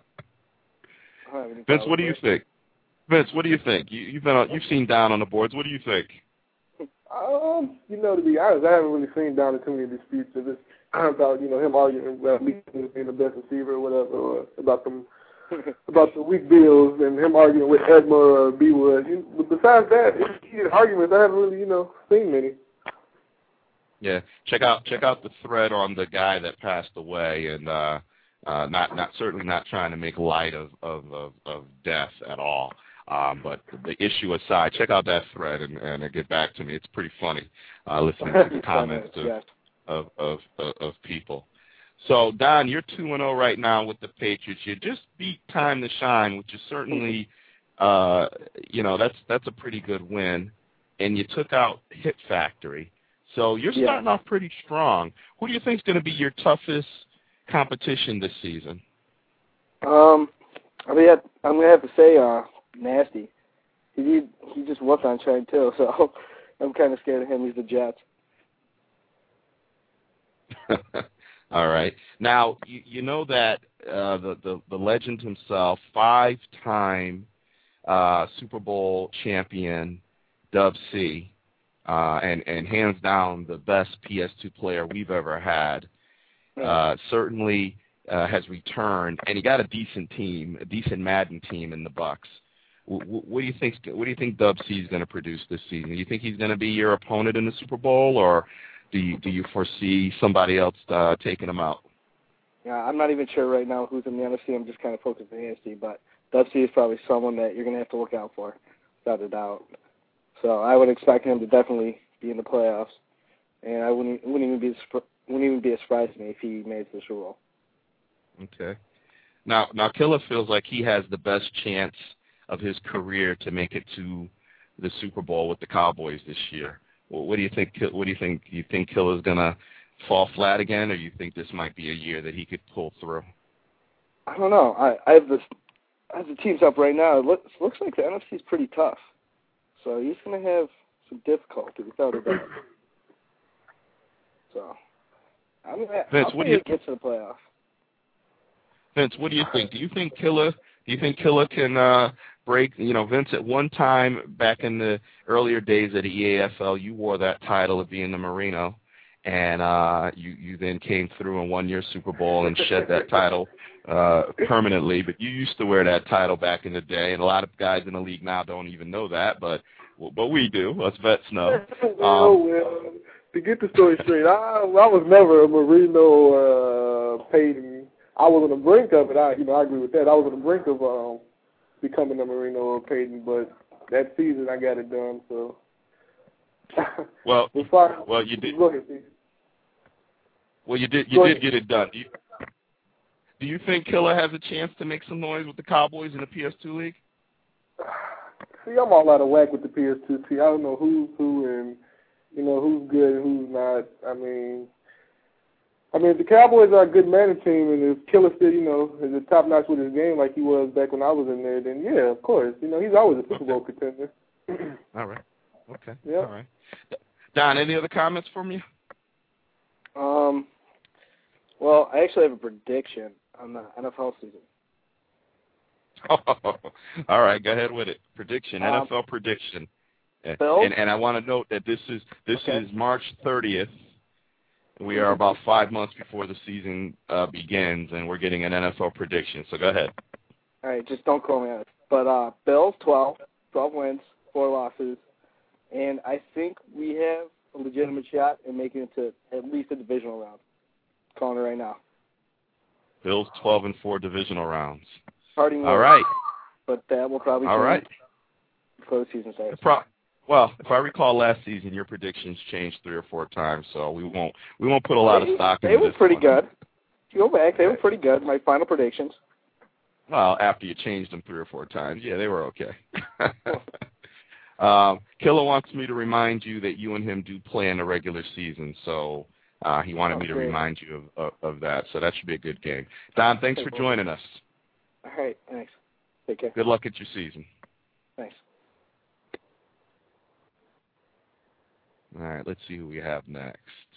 Vince, what do you think? Vince, what do you think? You, you've been on, you've seen Don on the boards. What do you think? Um, you know, to be honest, I haven't really seen Don in too many disputes. It's just about, you know, him arguing about me being the best receiver or whatever, or about them, about the weak Bills and him arguing with Edma or B Wood. You, but besides that, it's heated arguments. I haven't really, you know, seen many. Yeah, check out check out the thread on the guy that passed away, and uh, uh, not not certainly not trying to make light of of, of, of death at all. Um, but the issue aside, check out that thread and, and get back to me. It's pretty funny uh, listening to the comments of, yeah. of, of, of, of people. So, Don, you're two and oh right now with the Patriots. You just beat Time to Shine, which is certainly, uh, you know, that's that's a pretty good win. And you took out Hit Factory. So you're yeah. starting off pretty strong. Who do you think is going to be your toughest competition this season? Um, I mean, I'm going to have to say uh, Nasty. He did, he just whooped on Shine too, so I'm kind of scared of him. He's the Jets. All right. Now, you, you know that uh, the, the, the legend himself, five-time uh, Super Bowl champion, Dub C, uh, and, and hands down the best P S two player we've ever had, uh, certainly uh, has returned, and he got a decent team, a decent Madden team in the Bucks. W- what do you think? What do you think Dub C is going to produce this season? Do you think he's going to be your opponent in the Super Bowl, or do you do you foresee somebody else uh, taking him out? Yeah, I'm not even sure right now who's in the N F C. I'm just kind of focused on the A F C, but Dub C is probably someone that you're going to have to look out for, without a doubt. So I would expect him to definitely be in the playoffs, and I wouldn't wouldn't even be wouldn't even be a surprise to me if he made the Super Bowl. Okay. Now, now Killer feels like he has the best chance of his career to make it to the Super Bowl with the Cowboys this year. Well, what do you think? What do you think? Do you think Killer's gonna fall flat again, or you think this might be a year that he could pull through? I don't know. I, I have this. I have the teams up right now. It looks looks like the N F C is pretty tough. So he's going to have some difficulty without a doubt. So I'm going to Vince, what do you get to the playoff. Vince, what do you think? Do you think Killer? Do you think Killer can uh, break? You know, Vince, at one time back in the earlier days of the E A F L, you wore that title of being the Marino, and uh, you you then came through and won your Super Bowl and shed that title uh, permanently. But you used to wear that title back in the day, and a lot of guys in the league now don't even know that, but but we do. Us vets know. well, Um, well, to get the story straight, I I was never a Marino uh, Peyton. I was on the brink of it. I you know I agree with that. I was on the brink of um, becoming a Marino or Peyton, but that season I got it done. So well, far, well, you did. Go ahead, Steve. Well, you did. You Go did ahead. get it done. Do you, do you think Killer has a chance to make some noise with the Cowboys in the P S two league? See, I'm all out of whack with the P S two team. I don't know who's who and, you know, who's good and who's not. I mean, I mean, if the Cowboys are a good managed team and if Killer still, you know, is a top notch with his game like he was back when I was in there, then yeah, of course. You know, he's always a Super Bowl contender. All right. Okay. Yep. All right. Don, any other comments from you? Um. Well, I actually have a prediction on the N F L season. Oh, all right, go ahead with it. Prediction, um, N F L prediction. Bills? And, and I want to note that this is this okay. is March thirtieth. We are about five months before the season uh, begins, and we're getting an N F L prediction. So go ahead. All right, just don't call me on it. But uh, Bills, twelve, twelve wins, four losses, and I think we have a legitimate shot in making it to at least a divisional round. Calling it right now. Bills twelve and four divisional rounds. Starting All right. But that will probably All change right. before the season starts. Pro- well, if I recall last season, your predictions changed three or four times, so we won't we won't put a lot they, of stock into into this. They were this pretty one. good. If you go back, they were pretty good. My final predictions. Well, after you changed them three or four times, yeah, they were okay. um, Killer wants me to remind you that you and him do play in the regular season, so uh, he wanted oh, me to great. remind you of, of, of that. So that should be a good game. Don, thanks for joining us. All right, thanks. Take care. Good luck at your season. Thanks. All right, let's see who we have next.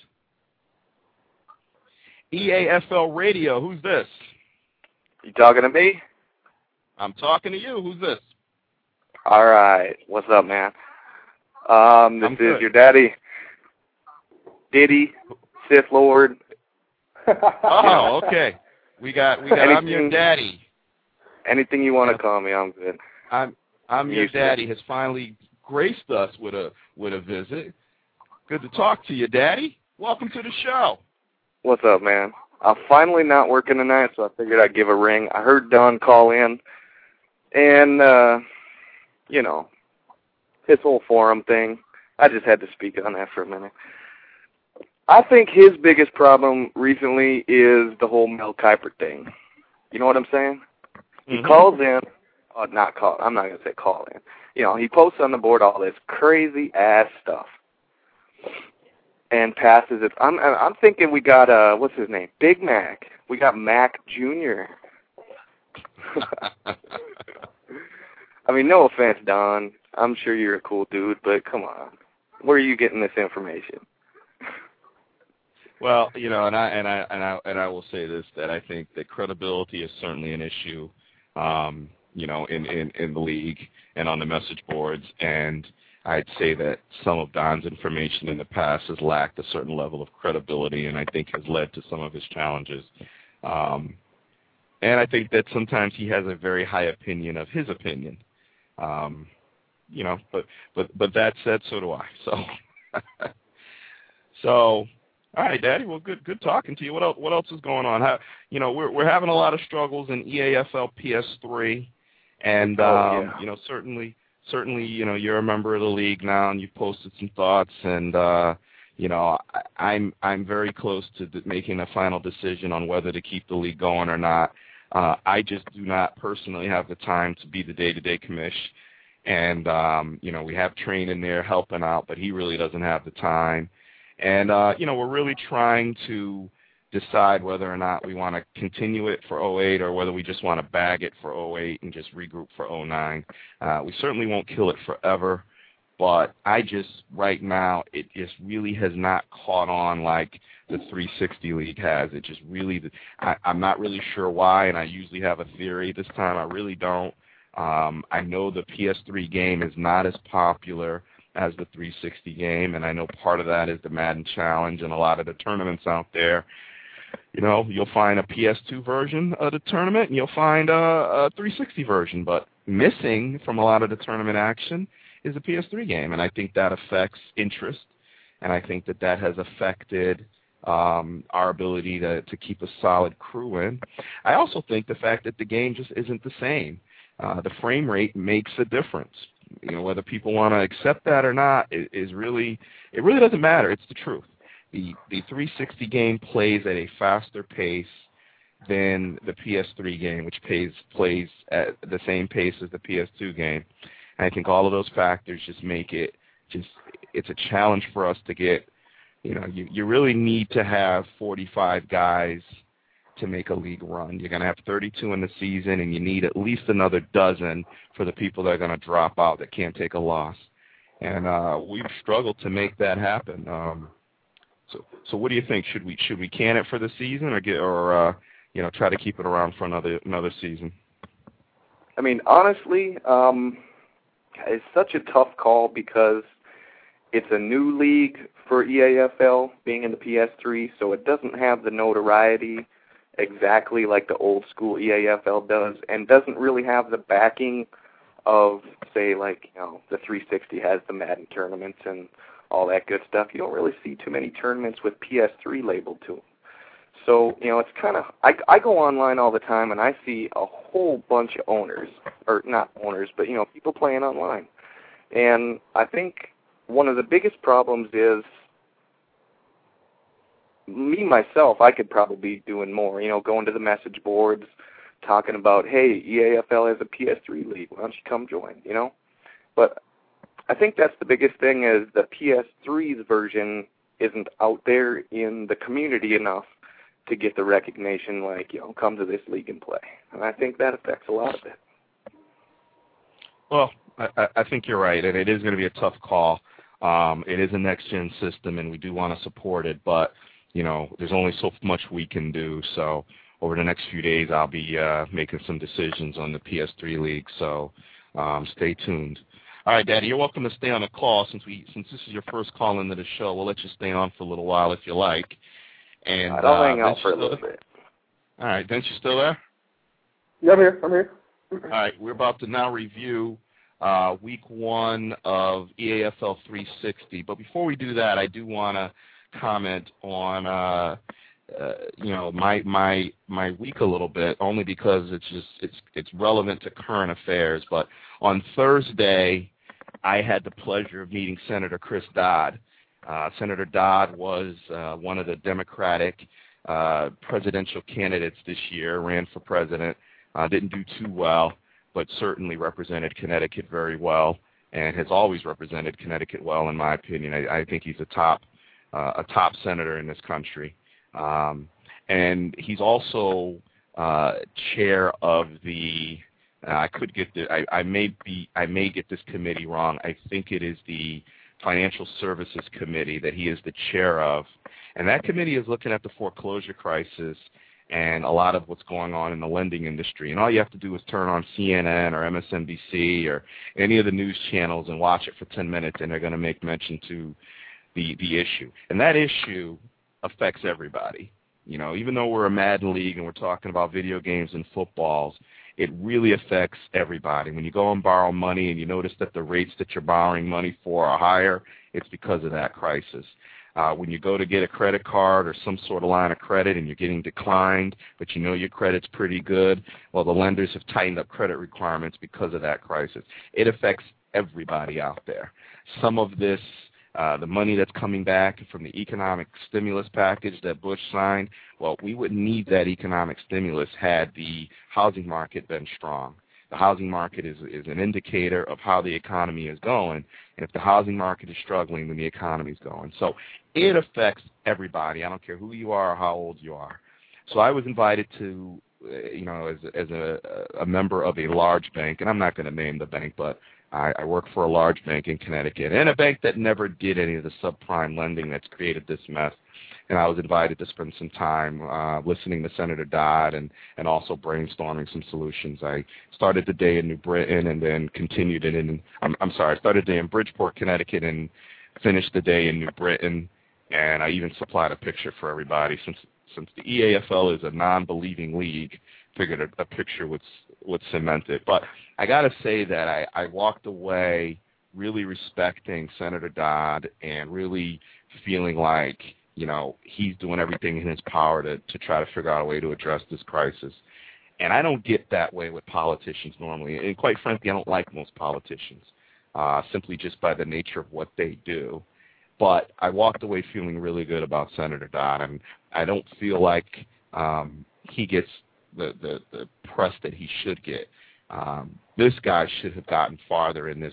E A F L Radio, who's this? You talking to me? I'm talking to you. Who's this? All right. What's up, man? Um, this I'm is good. your daddy, Diddy, Sith Lord. Oh, okay. We got we got. Anything, I'm your daddy. Anything you want to call me, I'm good. I'm I'm your Used to. daddy has finally graced us with a with a visit. Good to talk to you, Daddy. Welcome to the show. What's up, man? I'm finally not working tonight, so I figured I'd give a ring. I heard Don call in, and, uh, you know, his whole forum thing. I just had to speak on that for a minute. I think his biggest problem recently is the whole Mel Kiper thing. You know what I'm saying? He Mm-hmm. calls in, oh, not call, I'm not going to say call in. You know, he posts on the board all this crazy-ass stuff and passes it. I'm I'm thinking we got, uh, what's his name? Big Mac. We got Mac Junior I mean, no offense, Don. I'm sure you're a cool dude, but come on. Where are you getting this information? Well, you know, and I and I and I and I will say this, that I think that credibility is certainly an issue, um, you know, in, in, in the league and on the message boards, and I'd say that some of Don's information in the past has lacked a certain level of credibility, and I think has led to some of his challenges. Um, and I think that sometimes he has a very high opinion of his opinion. Um, you know, but but but that said, so do I. So, so all right, Daddy. Well, good good talking to you. What else? What else is going on? How, you know, we're we're having a lot of struggles in E A F L P S three, and Oh, um, yeah. you know, certainly. Certainly, you know, you're a member of the league now, and you've posted some thoughts, and uh, you know, I, I'm I'm very close to d- making a final decision on whether to keep the league going or not. Uh, I just do not personally have the time to be the day-to-day commish, and um, you know, we have Train in there helping out, but he really doesn't have the time, and uh, you know, we're really trying to decide whether or not we want to continue it for oh eight or whether we just want to bag it for oh eight and just regroup for oh nine. Uh, we certainly won't kill it forever, but I just, right now, it just really has not caught on like the three sixty League has. It just really, I, I'm not really sure why, and I usually have a theory. This time I really don't. Um, I know the P S three game is not as popular as the three sixty game, and I know part of that is the Madden Challenge and a lot of the tournaments out there. You know, you'll find a P S two version of the tournament, and you'll find a, a three sixty version, but missing from a lot of the tournament action is the P S three game, and I think that affects interest, and I think that that has affected um, our ability to, to keep a solid crew in. I also think the fact that the game just isn't the same. Uh, the frame rate makes a difference. You know, whether people want to accept that or not is, is really, it really doesn't matter. It's the truth. The the three sixty game plays at a faster pace than the P S three game, which plays plays at the same pace as the P S two game. And I think all of those factors just make it just it's a challenge for us to get you know, you, you really need to have forty-five guys to make a league run. You're going to have thirty-two in the season, and you need at least another dozen for the people that are going to drop out that can't take a loss. And uh, we've struggled to make that happen. Um, so, so what do you think? Should we should we can it for the season, or get or uh, you know try to keep it around for another another season? I mean, honestly, um, it's such a tough call because it's a new league for E A F L, being in the P S three, so it doesn't have the notoriety exactly like the old school E A F L does, and doesn't really have the backing of, say, like, you know, the three sixty has the Madden tournaments and all that good stuff. You don't really see too many tournaments with P S three labeled to them. So, you know, it's kind of, I, I go online all the time and I see a whole bunch of owners, or not owners, but, you know, people playing online. And I think one of the biggest problems is, me, myself, I could probably be doing more, you know, going to the message boards, talking about, hey, E A F L has a P S three league, why don't you come join, you know? But I think that's the biggest thing is the P S three's version isn't out there in the community enough to get the recognition like, you know, come to this league and play. And I think that affects a lot of it. Well, I, I think you're right, and it is going to be a tough call. Um, it is a next-gen system, and we do want to support it, but, you know, there's only so much we can do. So over the next few days, I'll be uh, making some decisions on the P S three league, so um, stay tuned. All right, Daddy, you're welcome to stay on the call. Since we since this is your first call into the show, we'll let you stay on for a little while if you like. And I'll uh, hang out for a still, little bit. All right, Vince, you still there? Yeah, I'm here. I'm here. All right, we're about to now review uh, week one of E A F L three sixty. But before we do that, I do want to comment on uh, uh, you know my my my week a little bit, only because it's just it's it's relevant to current affairs. But on Thursday, I had the pleasure of meeting Senator Chris Dodd. Uh, Senator Dodd was uh, one of the Democratic uh, presidential candidates this year, ran for president, uh, didn't do too well, but certainly represented Connecticut very well, and has always represented Connecticut well, in my opinion. I, I think he's a top uh, a top senator in this country, um, and he's also uh, chair of the. Uh, I could get the. I, I may be. I may get this committee wrong. I think it is the Financial Services Committee that he is the chair of, and that committee is looking at the foreclosure crisis and a lot of what's going on in the lending industry. And all you have to do is turn on C N N or M S N B C or any of the news channels and watch it for ten minutes, and they're going to make mention to the the issue. And that issue affects everybody. You know, even though we're a Madden league and we're talking about video games and footballs, it really affects everybody. When you go and borrow money and you notice that the rates that you're borrowing money for are higher, it's because of that crisis. Uh, when you go to get a credit card or some sort of line of credit and you're getting declined, but you know your credit's pretty good, well, the lenders have tightened up credit requirements because of that crisis. It affects everybody out there. Some of this, uh, the money that's coming back from the economic stimulus package that Bush signed, well, we wouldn't need that economic stimulus had the housing market been strong. The housing market is, is an indicator of how the economy is going, and if the housing market is struggling, then the economy is going. So it affects everybody. I don't care who you are or how old you are. So I was invited to, you know, as, as a, a member of a large bank, and I'm not going to name the bank, but I, I work for a large bank in Connecticut, and a bank that never did any of the subprime lending that's created this mess. And I was invited to spend some time uh, listening to Senator Dodd and, and also brainstorming some solutions. I started the day in New Britain and then continued it in, I'm, I'm sorry, I started the day in Bridgeport, Connecticut, and finished the day in New Britain. And I even supplied a picture for everybody. Since since the E A F L is a non-believing league, figured a, a picture would, would cement it. But I got to say that I, I walked away really respecting Senator Dodd and really feeling like, you know, he's doing everything in his power to, to try to figure out a way to address this crisis. And I don't get that way with politicians normally. And quite frankly, I don't like most politicians, uh, simply just by the nature of what they do. But I walked away feeling really good about Senator Dodd, and I don't feel like um, he gets the, the, the press that he should get. Um, this guy should have gotten farther in this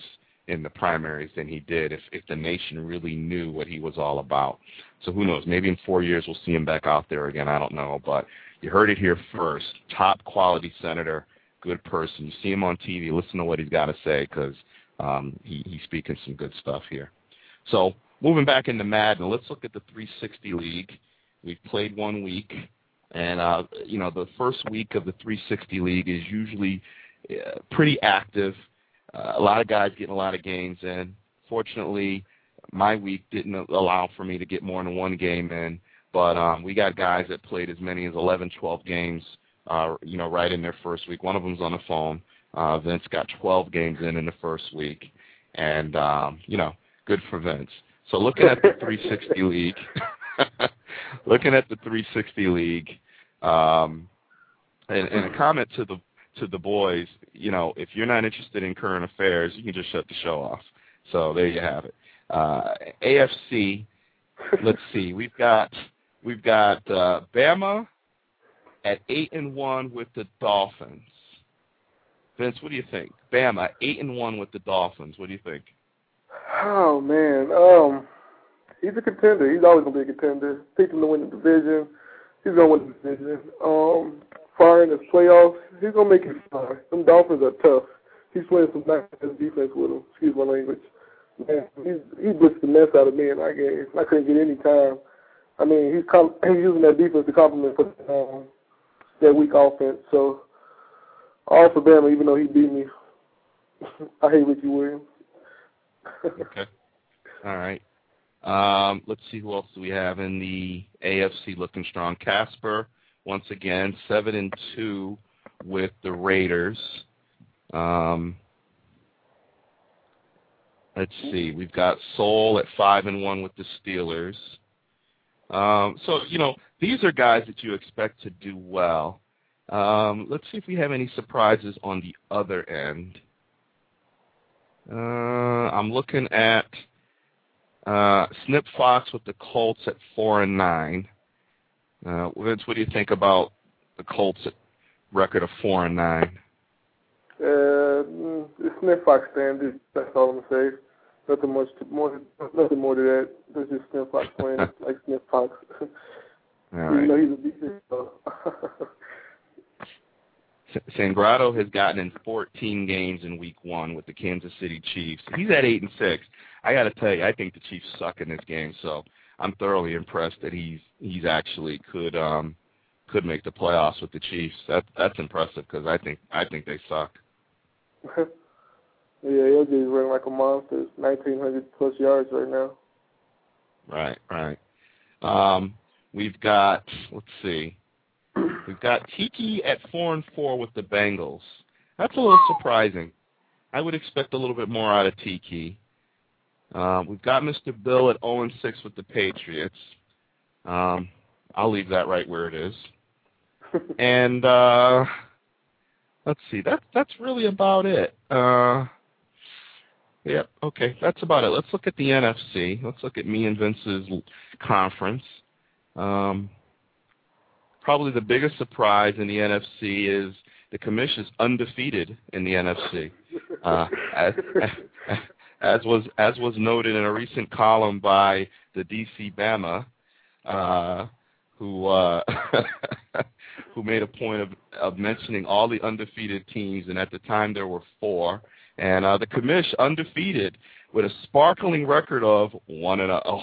in the primaries than he did if, if the nation really knew what he was all about. So who knows? Maybe in four years we'll see him back out there again. I don't know. But you heard it here first. Top quality senator, good person. You see him on T V, listen to what he's got to say because um, he, he's speaking some good stuff here. So moving back into Madden, let's look at the three sixty League. We've played one week. And, uh, you know, the first week of the three sixty League is usually uh, pretty active. Uh, a lot of guys getting a lot of games in. Fortunately, my week didn't allow for me to get more than one game in. But um, we got guys that played as many as eleven, twelve games, uh, you know, right in their first week. One of them's on the phone. Uh, Vince got twelve games in in the first week. And, um, you know, good for Vince. So looking at the three sixty League, looking at the three sixty League, um, and, and a comment to the to the boys, you know, if you're not interested in current affairs, you can just shut the show off. So there you have it. Uh, A F C, let's see, we've got we've got uh, Bama at eight and one with the Dolphins. Vince, what do you think? Bama eight and one with the Dolphins. What do you think? Oh man, um, he's a contender. He's always gonna be a contender. Picked him to win the division. He's gonna win the division. Um, far in the playoffs, he's gonna make it far. Them Dolphins are tough. He's playing some nice defense with him. Excuse my language. Man, he's he blitzed the mess out of me in that game. I couldn't get any time. I mean, he's com- he's using that defense to complement for um, that weak offense. So all for Bama, even though he beat me. I hate Ricky Williams. Okay. All right. Um, let's see who else do we have in the A F C looking strong. Casper, once again, seven and two with the Raiders. Um, let's see. We've got Soul at five and one with the Steelers. Um, so you know these are guys that you expect to do well. Um, let's see if we have any surprises on the other end. Uh, I'm looking at uh, Snip Fox with the Colts at four and nine. Uh, Vince, what do you think about the Colts at record of four and nine? Uh, it's Snip Fox standard. That's all I'm gonna say. Nothing much to, more. Nothing more to that. That's just Snip Fox playing like Snip Fox. All right. You know he's a decent. So. Sangrado has gotten in fourteen games in week one with the Kansas City Chiefs. He's at eight and six. I got to tell you, I think the Chiefs suck in this game, so I'm thoroughly impressed that he's he's actually could um could make the playoffs with the Chiefs. That that's impressive because I think I think they suck. Yeah, L J's running like a monster. nineteen hundred plus yards right now. Right, right. Um, we've got let's see. We've got Tiki at four and four with the Bengals. That's a little surprising. I would expect a little bit more out of Tiki. Uh, we've got Mister Bill at zero and six with the Patriots. Um, I'll leave that right where it is. And uh, let's see. That's that's really about it. Uh, yep. Okay, that's about it. Let's look at the N F C. Let's look at me and Vince's conference. Um, Probably the biggest surprise in the N F C is the commission is undefeated in the N F C, uh, as, as was as was noted in a recent column by the D C Bama, uh, who uh, who made a point of, of mentioning all the undefeated teams, and at the time there were four, and uh, the commission undefeated with a sparkling record of one and zero.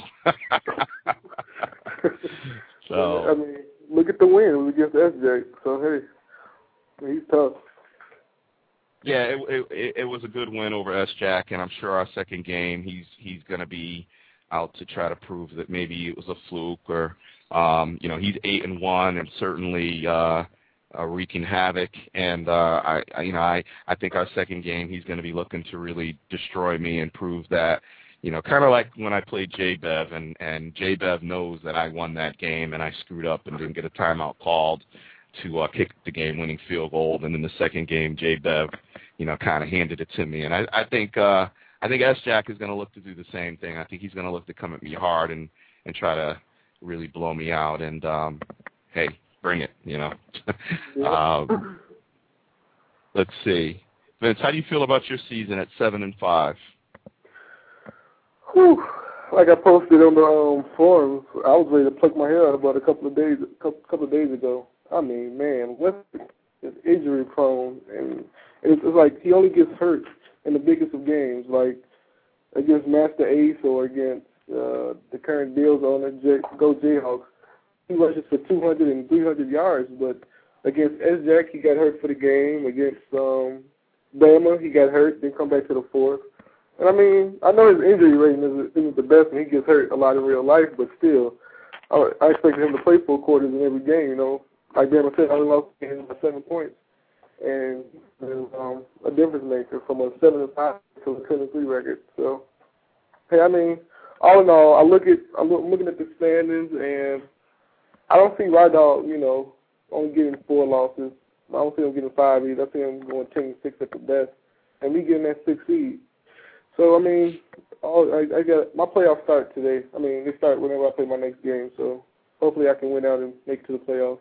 So I mean. Look at the win against S J. So, hey, he's tough. Yeah, it, it, it was a good win over S Jack, and I'm sure our second game he's he's going to be out to try to prove that maybe it was a fluke or, um, you know, he's eight and one and certainly uh, uh, wreaking havoc. And uh, I, I, you know, I, I think our second game he's going to be looking to really destroy me and prove that. You know, kind of like when I played J-Bev, and, and J-Bev knows that I won that game and I screwed up and didn't get a timeout called to uh, kick the game-winning field goal. And in the second game, J-Bev, you know, kind of handed it to me. And I, I think uh, I think S-Jack is going to look to do the same thing. I think he's going to look to come at me hard and, and try to really blow me out. And, um, hey, bring it, you know. um, let's see. Vince, how do you feel about your season at seven and five? Whew. Like I posted on the um, forums, I was ready to pluck my hair out about a couple of days, couple, couple of days ago. I mean, man, Westbrook is injury prone, and it's, it's like he only gets hurt in the biggest of games, like against Master Ace or against uh, the current Bills owner, J- Go Jayhawks. He rushes for two hundred and three hundred yards, but against S-Jack, he got hurt for the game. Against um, Bama, he got hurt, then come back to the fourth. And, I mean, I know his injury rating isn't, isn't the best, and he gets hurt a lot in real life, but still, I, I expected him to play four quarters in every game, you know. Like Bama said, I only lost the game by seven points. And there's um, a difference maker from a seven and five to a ten and three record. So, hey, I mean, all in all, I look at I'm looking at the standings, and I don't see Rydell, Dog, you know, only getting four losses. I don't see him getting five either. I see him going ten and six at the best, and me getting that six seed. So I mean, all I, I got my playoffs start today. I mean, they start whenever I play my next game. So hopefully I can win out and make it to the playoffs.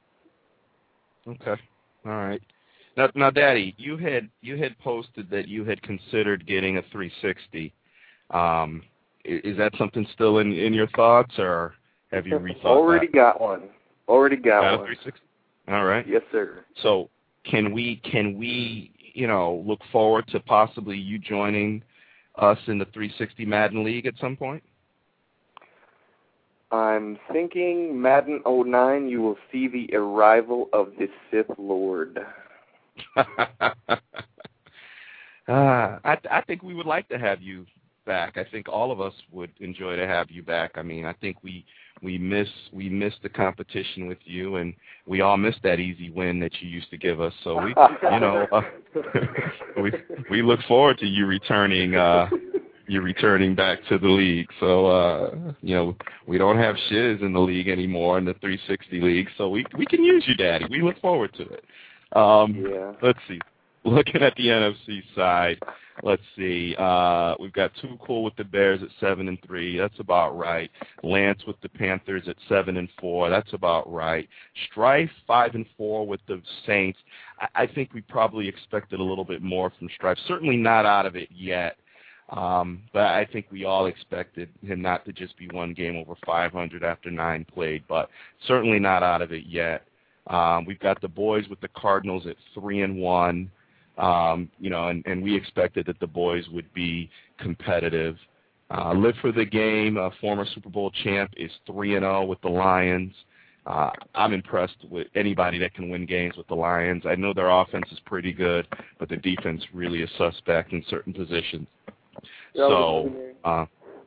Okay, all right. Now, now, Daddy, you had you had posted that you had considered getting a three sixty. Um, is, is that something still in, in your thoughts, or have you rethought Already that? got one. Already got, got one. a three sixty? All right. Yes, sir. So can we can we you know look forward to possibly you joining us in the three sixty Madden League at some point? I'm thinking Madden oh nine, you will see the arrival of the Sith Lord. uh, I, I think we would like to have you back. I think all of us would enjoy to have you back. I mean, I think we we miss we miss the competition with you, and we all miss that easy win that you used to give us. So we, you know, uh, we we look forward to you returning. Uh, you returning back to the league. So uh, you know, we don't have Shiz in the league anymore in the three sixty league, so we we can use you, Daddy. We look forward to it. Um, yeah. Let's see. Looking at the N F C side, let's see. Uh, we've got Too Cool with the Bears at seven and three. That's about right. Lance with the Panthers at seven and four. That's about right. Strife five and four with the Saints. I, I think we probably expected a little bit more from Strife. Certainly not out of it yet. Um, but I think we all expected him not to just be one game over five hundred after nine played, but certainly not out of it yet. Um, we've got the boys with the Cardinals at three and one. Um, you know, and, and we expected that the boys would be competitive. Uh, Live for the Game, a former Super Bowl champ, is three and zero with the Lions. Uh, I'm impressed with anybody that can win games with the Lions. I know their offense is pretty good, but the defense really is suspect in certain positions. So uh,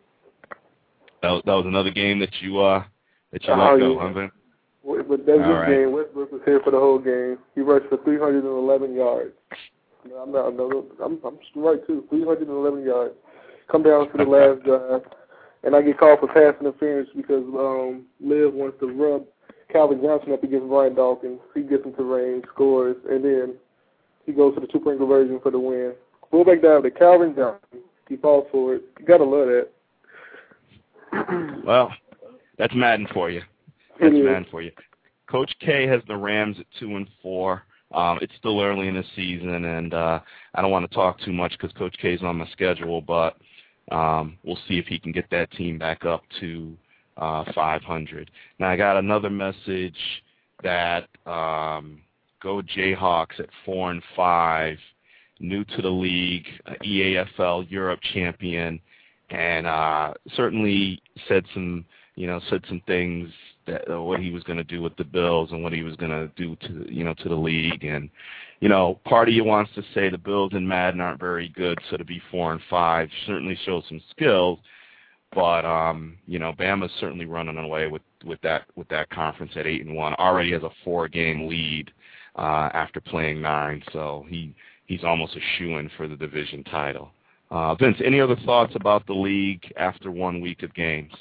that, was, that was another game that you uh, that you let go, huh, Vince? But that's this game. Westbrook was here for the whole game. He rushed for three hundred eleven yards. No, I'm not. No, I'm, I'm right too. three hundred eleven yards. Come down to the last drive, and I get called for pass interference because um, Liv wants to rub Calvin Johnson up against Brian Dawkins. He gets into range, scores, and then he goes to the two-point conversion for the win. Pull back down to Calvin Johnson. He falls for it. You gotta love that. Well, that's Madden for you. That's Madden for you. Coach K has the Rams at two and four. Um, it's still early in the season, and uh, I don't want to talk too much because Coach K is on my schedule, but um, we'll see if he can get that team back up to uh, five hundred. Now, I got another message that um, Go Jayhawks at four and five, new to the league, uh, E A F L Europe champion, and uh, certainly said some, you know, said some things that uh, what he was going to do with the Bills and what he was going to do to, you know, to the league. And, you know, part of you wants to say the Bills and Madden aren't very good, so to be four and five certainly shows some skills. But um, you know, Bama's certainly running away with, with that with that conference at eight and one. Already has a four game lead uh, after playing nine, so he he's almost a shoo-in for the division title. Uh, Vince, any other thoughts about the league after one week of games?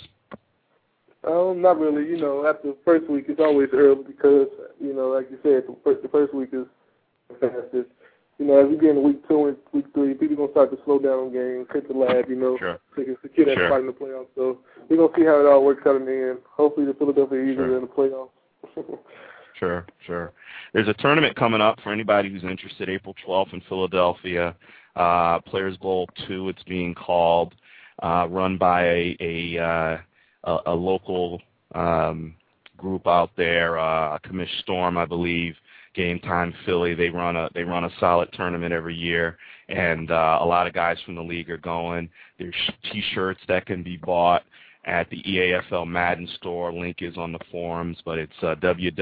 Um, not really. You know, after the first week, it's always early because, you know, like you said, the first, the first week is the fastest. You know, as we get into week two and week three, people are going to start to slow down on games, hit the lab, you know, sure. to secure that sure. spot in the playoffs. So we're going to see how it all works out in the end. Hopefully the Philadelphia Eagles sure. are in the playoffs. Sure, sure. There's a tournament coming up for anybody who's interested, April twelfth in Philadelphia. Uh, Players Bowl two, it's being called. uh, run by a a, uh, a, a local um, group out there, uh, Commish Storm, I believe. Game Time Philly. They run a they run a solid tournament every year, and uh, a lot of guys from the league are going. There's T-shirts that can be bought at the E A F L Madden store. Link is on the forums, but it's uh,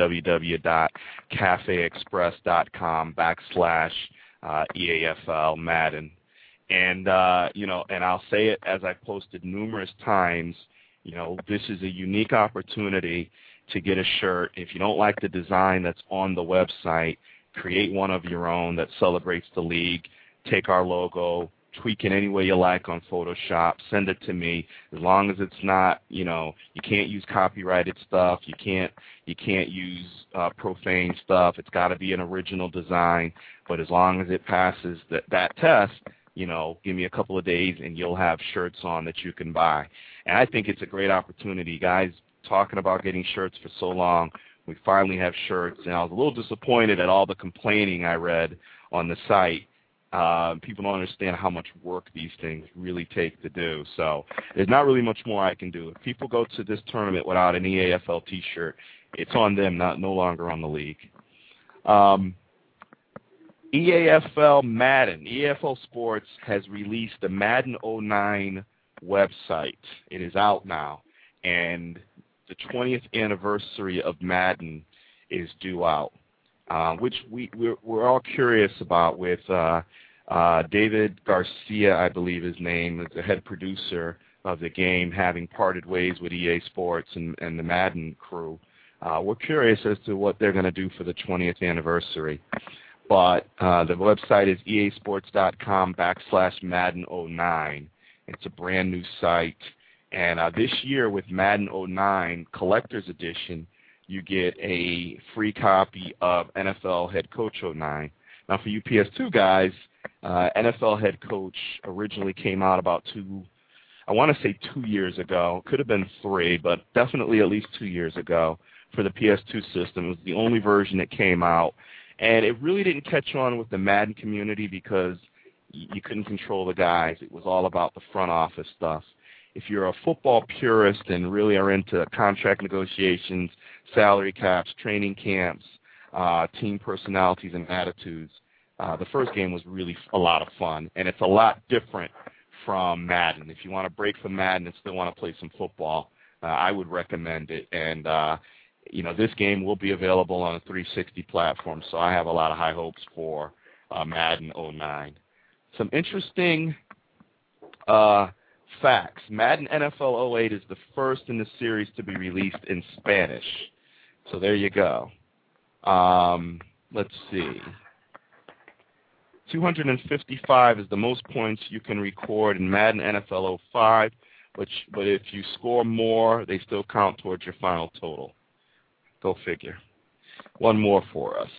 www.cafeexpress.com backslash uh, E A F L Madden. And, uh, you know, and I'll say it as I posted numerous times, you know, this is a unique opportunity to get a shirt. If you don't like the design that's on the website, create one of your own that celebrates the league. Take our logo, tweak it any way you like on Photoshop, send it to me. As long as it's not, you know, you can't use copyrighted stuff, you can't you can't use uh, profane stuff. It's got to be an original design. But as long as it passes that that test, you know, give me a couple of days and you'll have shirts on that you can buy. And I think it's a great opportunity. Guys talking about getting shirts for so long, we finally have shirts. And I was a little disappointed at all the complaining I read on the site. Uh, people don't understand how much work these things really take to do. So there's not really much more I can do. If people go to this tournament without an E A F L T-shirt, it's on them, not no longer on the league. Um, E A F L Madden, E A F L Sports has released the Madden oh nine website. It is out now, and the twentieth anniversary of Madden is due out. Uh, which we, we're, we're all curious about with uh, uh, David Garcia, I believe his name, is the head producer of the game, having parted ways with E A Sports and, and the Madden crew. Uh, we're curious as to what they're going to do for the twentieth anniversary. But uh, the website is easports.com backslash Madden oh nine. It's a brand new site. And uh, this year with Madden oh nine Collector's Edition, you get a free copy of N F L Head Coach oh nine. Now, for you P S two guys, uh, N F L Head Coach originally came out about two, I want to say two years ago. Could have been three, but definitely at least two years ago for the P S two system. It was the only version that came out. And it really didn't catch on with the Madden community because you couldn't control the guys. It was all about the front office stuff. If you're a football purist and really are into contract negotiations, salary caps, training camps, uh, team personalities and attitudes, uh, the first game was really a lot of fun. And it's a lot different from Madden. If you want to break from Madden and still want to play some football, uh, I would recommend it. And, uh, you know, this game will be available on a three sixty platform, so I have a lot of high hopes for uh, Madden oh nine. Some interesting uh, facts. Madden N F L oh eight is the first in the series to be released in Spanish. So there you go. Um, let's see. two hundred fifty-five is the most points you can record in Madden N F L oh five, but, but if you score more, they still count towards your final total. Go figure. One more for us.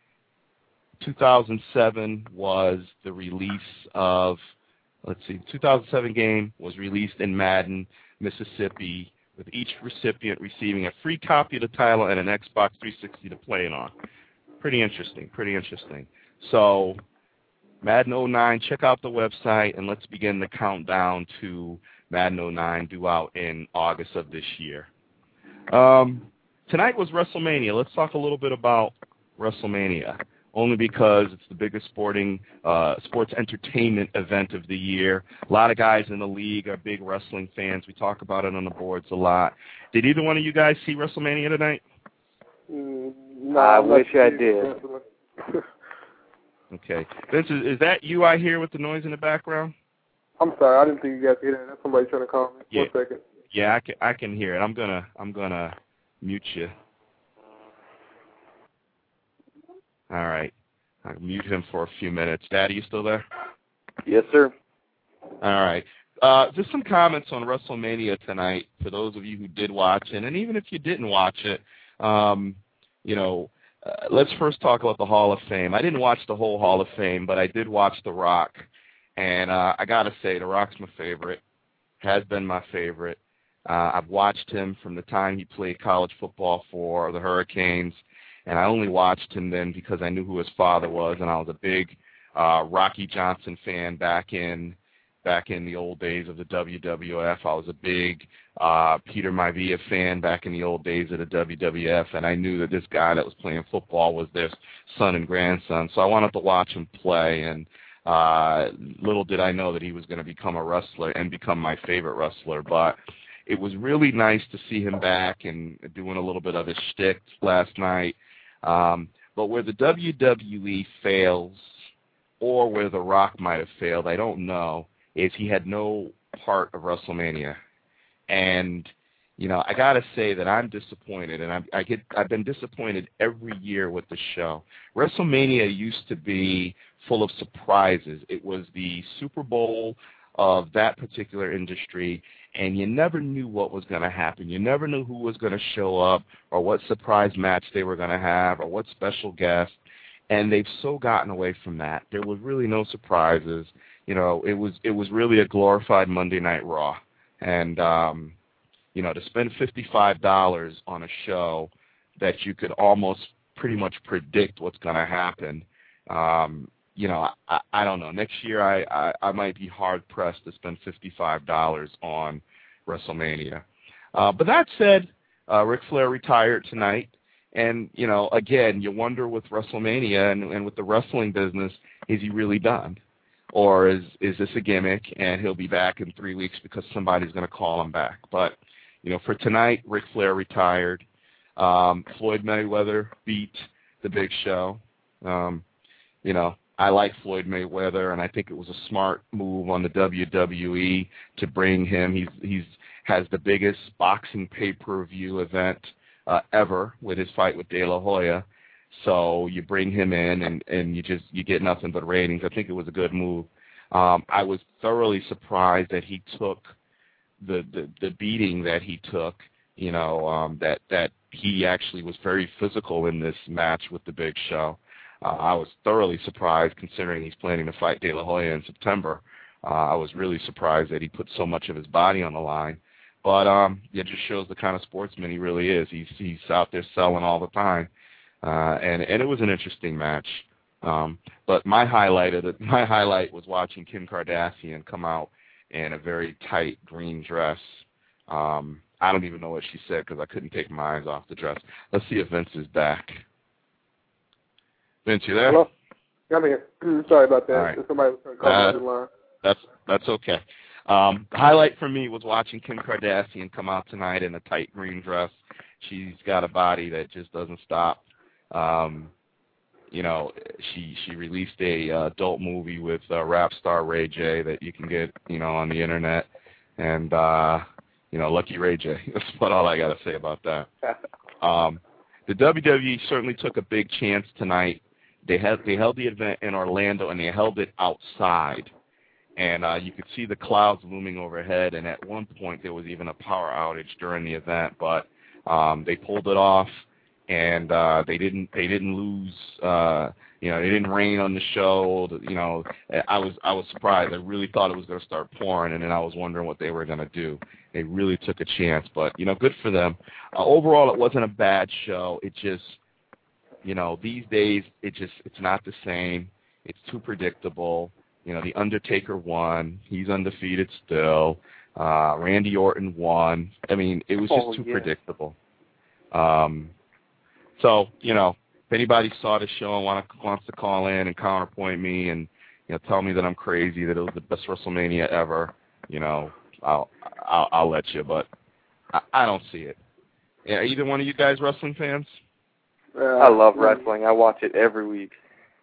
two thousand seven was the release of, let's see, two thousand seven game was released in Madden, Mississippi, with each recipient receiving a free copy of the title and an Xbox three sixty to play it on. Pretty interesting, pretty interesting. So, Madden oh nine, check out the website, and let's begin the countdown to Madden oh nine, due out in August of this year. Um... Tonight was WrestleMania. Let's talk a little bit about WrestleMania, only because it's the biggest sporting, uh, sports entertainment event of the year. A lot of guys in the league are big wrestling fans. We talk about it on the boards a lot. Did either one of you guys see WrestleMania tonight? Mm, no, I wish I did. Okay. Vince, is, is that you I hear with the noise in the background? I'm sorry. I didn't think you guys could hear that. That's somebody trying to call me. Yeah. One second. Yeah, I can, I can hear it. I'm gonna, I'm gonna mute you. All right. I'll mute him for a few minutes. Daddy, you still there? Yes, sir. All right. Uh, just some comments on WrestleMania tonight for those of you who did watch it, and even if you didn't watch it, um, you know, uh, let's first talk about the Hall of Fame. I didn't watch the whole Hall of Fame, but I did watch The Rock, and uh, I got to say, The Rock's my favorite, has been my favorite. Uh, I've watched him from the time he played college football for the Hurricanes, and I only watched him then because I knew who his father was, and I was a big uh, Rocky Johnson fan back in back in the old days of the W W F. I was a big uh, Peter Maivia fan back in the old days of the W W F, and I knew that this guy that was playing football was their son and grandson, so I wanted to watch him play, and uh, little did I know that he was going to become a wrestler and become my favorite wrestler, but it was really nice to see him back and doing a little bit of his shtick last night. Um, but where the W W E fails, or where The Rock might have failed, I don't know, is he had no part of WrestleMania. And, you know, I got to say that I'm disappointed, and I, I get, I've been disappointed every year with the show. WrestleMania used to be full of surprises. It was the Super Bowl of that particular industry, and you never knew what was going to happen. You never knew who was going to show up or what surprise match they were going to have or what special guest, and they've so gotten away from that. There was really no surprises. You know, it was it was really a glorified Monday Night Raw. And, um, you know, to spend fifty-five dollars on a show that you could almost pretty much predict what's going to happen, um, you know, I, I don't know. Next year I, I, I might be hard-pressed to spend fifty-five dollars on WrestleMania. Uh, but that said, uh, Ric Flair retired tonight. And, you know, again, you wonder with WrestleMania and, and with the wrestling business, is he really done? Or is, is this a gimmick and he'll be back in three weeks because somebody's going to call him back? But, you know, for tonight, Ric Flair retired. Um, Floyd Mayweather beat The Big Show. Um, you know, I like Floyd Mayweather, and I think it was a smart move on the W W E to bring him. He's he's has the biggest boxing pay-per-view event uh, ever with his fight with De La Hoya. So you bring him in, and, and you just you get nothing but ratings. I think it was a good move. Um, I was thoroughly surprised that he took the, the, the beating that he took, you know, um, that, that he actually was very physical in this match with The Big Show. Uh, I was thoroughly surprised considering he's planning to fight De La Hoya in September. Uh, I was really surprised that he put so much of his body on the line. But um, it just shows the kind of sportsman he really is. He's, he's out there selling all the time. Uh, and, and it was an interesting match. Um, but my highlight of the, my highlight was watching Kim Kardashian come out in a very tight green dress. Um, I don't even know what she said because I couldn't take my eyes off the dress. Let's see if Vince is back. Vince, you there? Hello? I'm here. Sorry about that. Right. Somebody was trying to call uh, me on the line. That's, that's okay. Um, the highlight for me was watching Kim Kardashian come out tonight in a tight green dress. She's got a body that just doesn't stop. Um, you know, she she released a uh, adult movie with uh, rap star Ray J that you can get, you know, on the internet, and uh, you know, Lucky Ray J. That's about all I got to say about that. Um, the W W E certainly took a big chance tonight. They had they held the event in Orlando, and they held it outside, and uh, you could see the clouds looming overhead. And at one point, there was even a power outage during the event, but um, they pulled it off. And uh, they didn't. They didn't lose. Uh, you know, it didn't rain on the show. You know, I was. I was surprised. I really thought it was going to start pouring, and then I was wondering what they were going to do. They really took a chance, but you know, good for them. Uh, overall, it wasn't a bad show. It just, you know, these days it just it's not the same. It's too predictable. You know, the Undertaker won. He's undefeated still. Uh, Randy Orton won. I mean, it was just oh, too yeah. predictable. Um, So, you know, if anybody saw the show and want to, wants to call in and counterpoint me and, you know, tell me that I'm crazy, that it was the best WrestleMania ever, you know, I'll I'll, I'll let you. But I, I don't see it. Yeah, are either one of you guys wrestling fans? Uh, I love wrestling. I watch it every week.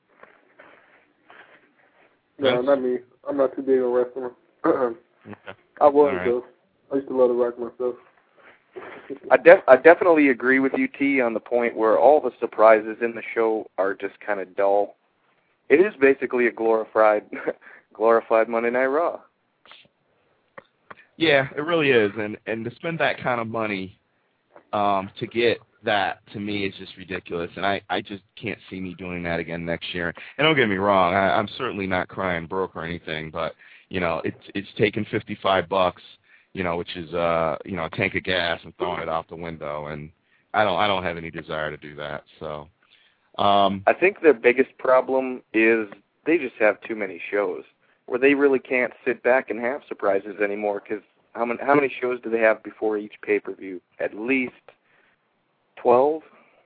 No, Vince? not me. I'm not too big on wrestling. Okay. I was, right. though. I used to love to rock myself. I, def- I definitely agree with you, T, on the point where all the surprises in the show are just kind of dull. It is basically a glorified, glorified Monday Night Raw. Yeah, it really is, and and to spend that kind of money um, to get that, to me, is just ridiculous, and I, I just can't see me doing that again next year. And don't get me wrong, I, I'm certainly not crying broke or anything, but you know, it's it's taking fifty-five bucks. You know, which is uh, you know, a tank of gas and throwing it out the window, and I don't, I don't have any desire to do that. So, um, I think the biggest problem is they just have too many shows. where they really can't sit back and have surprises anymore. Because how many how many shows do they have before each pay-per-view? At least twelve.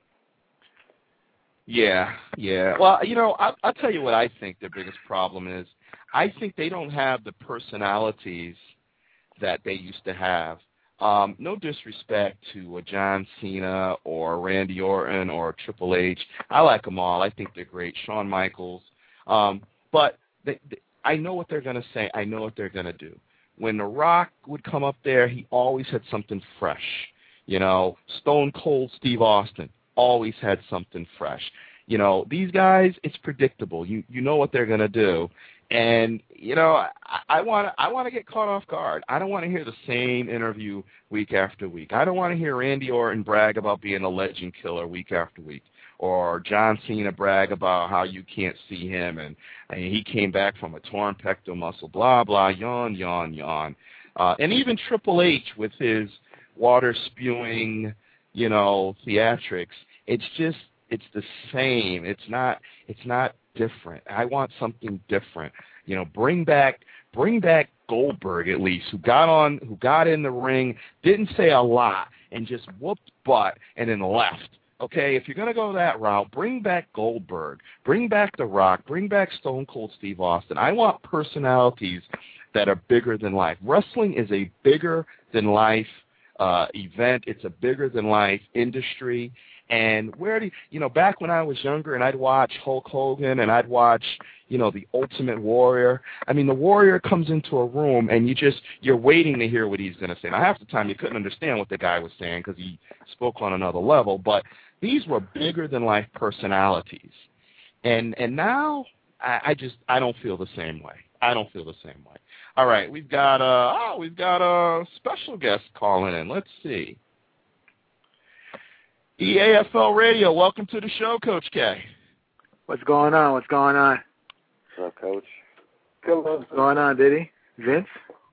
Yeah, yeah. Well, you know, I'll, I'll tell you what I think their biggest problem is. I think they don't have the personalities that they used to have. Um, no disrespect to a John Cena or Randy Orton or Triple H. I like them all. I think they're great. Shawn Michaels. Um, but they, they, I know what they're going to say. I know what they're going to do. When The Rock would come up there, he always had something fresh. You know, Stone Cold Steve Austin always had something fresh. You know, these guys, it's predictable. You you know what they're going to do. And, you know, I want to I want to get caught off guard. I don't want to hear the same interview week after week. I don't want to hear Randy Orton brag about being a legend killer week after week, or John Cena brag about how you can't see him and, and he came back from a torn pectoral muscle, blah, blah, yawn, yawn, yawn. Uh, and even Triple H with his water-spewing, you know, theatrics, it's just, it's the same. It's not, it's not different. I want something different. You know, bring back, bring back Goldberg at least, who got on, who got in the ring, didn't say a lot, and just whooped butt and then left. Okay, if you're going to go that route, bring back Goldberg, bring back The Rock, bring back Stone Cold Steve Austin. I want personalities that are bigger than life. Wrestling is a bigger than life uh, event. It's a bigger than life industry. And where do you, you know, back when I was younger and I'd watch Hulk Hogan and I'd watch, you know, the Ultimate Warrior. I mean, the Warrior comes into a room and you just, you're waiting to hear what he's going to say. Now, half the time you couldn't understand what the guy was saying because he spoke on another level, but these were bigger than life personalities. And and now I, I just, I don't feel the same way. I don't feel the same way. All right, we've got uh oh, we've got a special guest calling in. Let's see. E A F L Radio, welcome to the show, Coach K. What's going on? What's going on? What's up, Coach? What's going on, Diddy? Vince?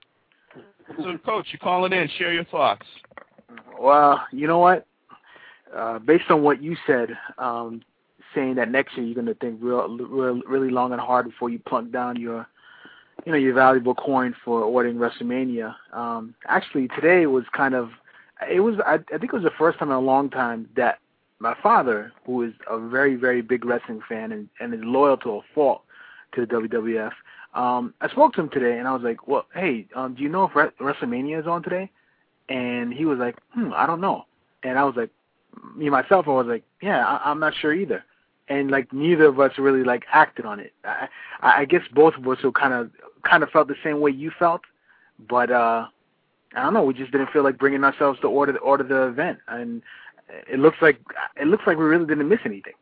So, Coach, you're calling in. Share your thoughts. Well, you know what? Uh, based on what you said, um, saying that next year you're going to think real, real, really long and hard before you plunk down your, you know, your valuable coin for ordering WrestleMania. Um, actually, today was kind of, it was, I, I think it was the first time in a long time that my father, who is a very, very big wrestling fan and, and is loyal to a fault to the W W F, um, I spoke to him today and I was like, well, hey, um, do you know if Re- WrestleMania is on today? And he was like, hmm, I don't know. And I was like, me myself, I was like, yeah, I, I'm not sure either. And like neither of us really like acted on it. I, I guess both of us who kind of kind of felt the same way you felt, but uh, I don't know. We just didn't feel like bringing ourselves to order order the event, and it looks like it looks like we really didn't miss anything.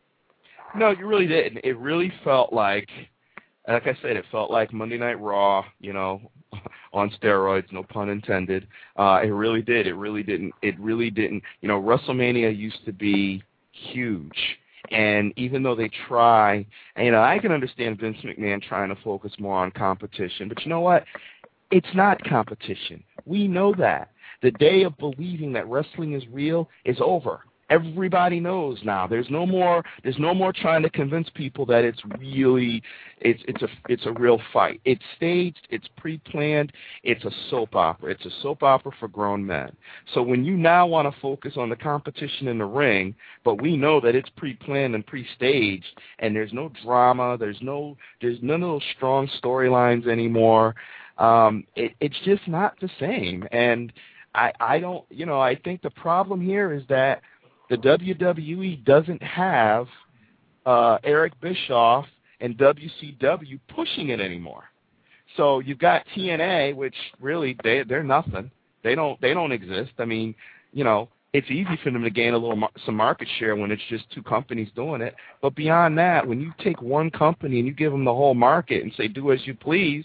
No, you really didn't. It really felt like, like I said, it felt like Monday Night Raw, you know, on steroids, no pun intended. Uh, it really did. It really didn't. It really didn't. You know, WrestleMania used to be huge. And even though they try, and, you know, I can understand Vince McMahon trying to focus more on competition, but you know what? It's not competition. We know that. The day of believing that wrestling is real is over. Everybody knows now. There's no more. There's no more trying to convince people that it's really, it's it's a it's a real fight. It's staged. It's pre-planned. It's a soap opera. It's a soap opera for grown men. So when you now want to focus on the competition in the ring, but we know that it's pre-planned and pre-staged, and there's no drama. There's no. There's none of those strong storylines anymore. Um, it, it's just not the same. And I I don't. You know, I think the problem here is that the W W E doesn't have uh, Eric Bischoff and W C W pushing it anymore. So you've got T N A, which really they they're nothing. They don't they don't exist. I mean, you know, it's easy for them to gain a little mar- some market share when it's just two companies doing it. But beyond that, when you take one company and you give them the whole market and say do as you please,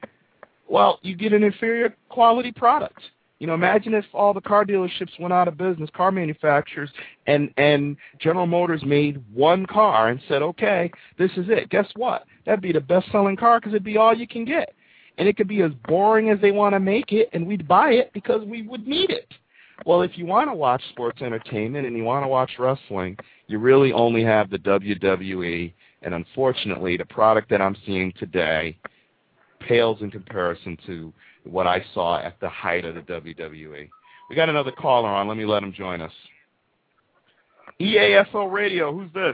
well, you get an inferior quality product. You know, imagine if all the car dealerships went out of business, car manufacturers, and, and General Motors made one car and said, okay, this is it. Guess what? That'd be the best-selling car because it'd be all you can get. And it could be as boring as they want to make it, and we'd buy it because we would need it. Well, if you want to watch sports entertainment and you want to watch wrestling, you really only have the W W E. And unfortunately, the product that I'm seeing today, pales in comparison to what I saw at the height of the W W E. We got another caller on. Let me let him join us. E A F L Radio, who's this?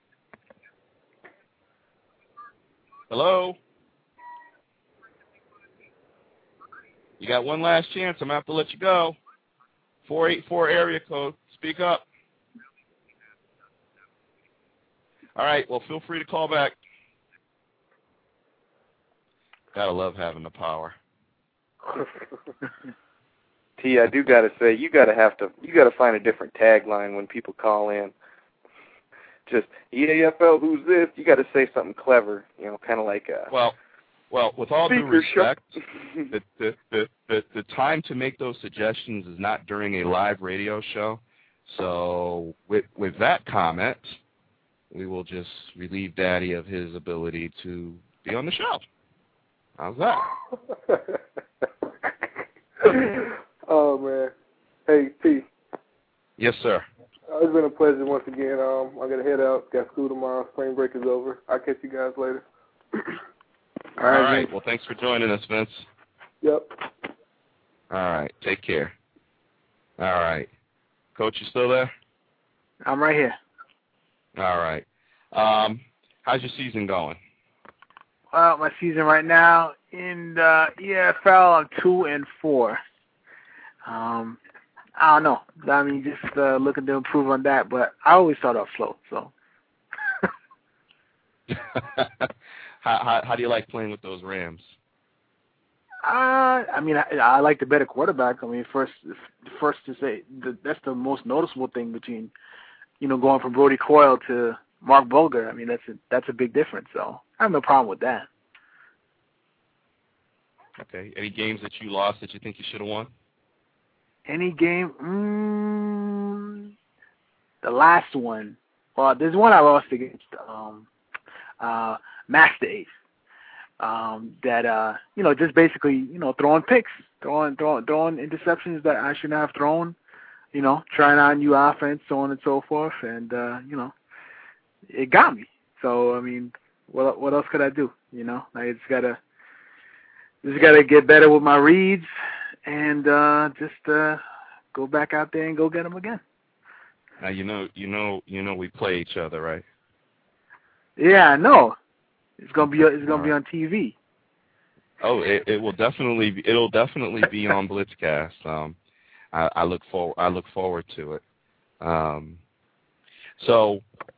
Hello? You got one last chance. I'm going to have to let you go. four eight four area code. Speak up. All right, well, feel free to call back. Gotta love having the power. T, I do gotta say, you gotta have to, you gotta find a different tagline when people call in. Just E A F L, who's this? You gotta say something clever, you know, kind of like a. Well, well, with all due respect, the, the the the the time to make those suggestions is not during a live radio show. So, with with that comment, we will just relieve Daddy of his ability to be on the show. How's that? Oh, man. Hey, T. Yes, sir. Uh, it's been a pleasure once again. Um, I got to head out. Got school tomorrow. Spring break is over. I'll catch you guys later. All right. All right. Well, thanks for joining us, Vince. Yep. All right. Take care. All right. Coach, you still there? I'm right here. All right. Um, how's your season going? Well, my season right now in the E A F L, I'm two and four. Um, I don't know. I mean, just uh, looking to improve on that, but I always start off slow. So. how, how how do you like playing with those Rams? Uh, I mean, I, I like the better quarterback. I mean, first, first to say the, that's the most noticeable thing between, you know, going from Brody Coyle to Mark Bulger. I mean, that's a, that's a big difference. So I have no problem with that. Okay. Any games that you lost that you think you should have won? Any game? Mm, the last one. Well, there's one I lost against um, uh, Master Ace. Um, that uh, you know, just basically, you know, throwing picks, throwing, throwing, throwing interceptions that I shouldn't have thrown. You know, trying out new offense, so on and so forth, and uh, you know, it got me. So I mean, what what else could I do? You know, I just gotta just gotta get better with my reads, and uh, just uh, go back out there and go get them again. Now you know, you know, you know, we play each other, right? Yeah, I know. It's gonna be it's gonna right. be on T V. Oh, it, it will definitely be, it'll definitely be on Blitzcast. Um, I, I look for I look forward to it. Um, so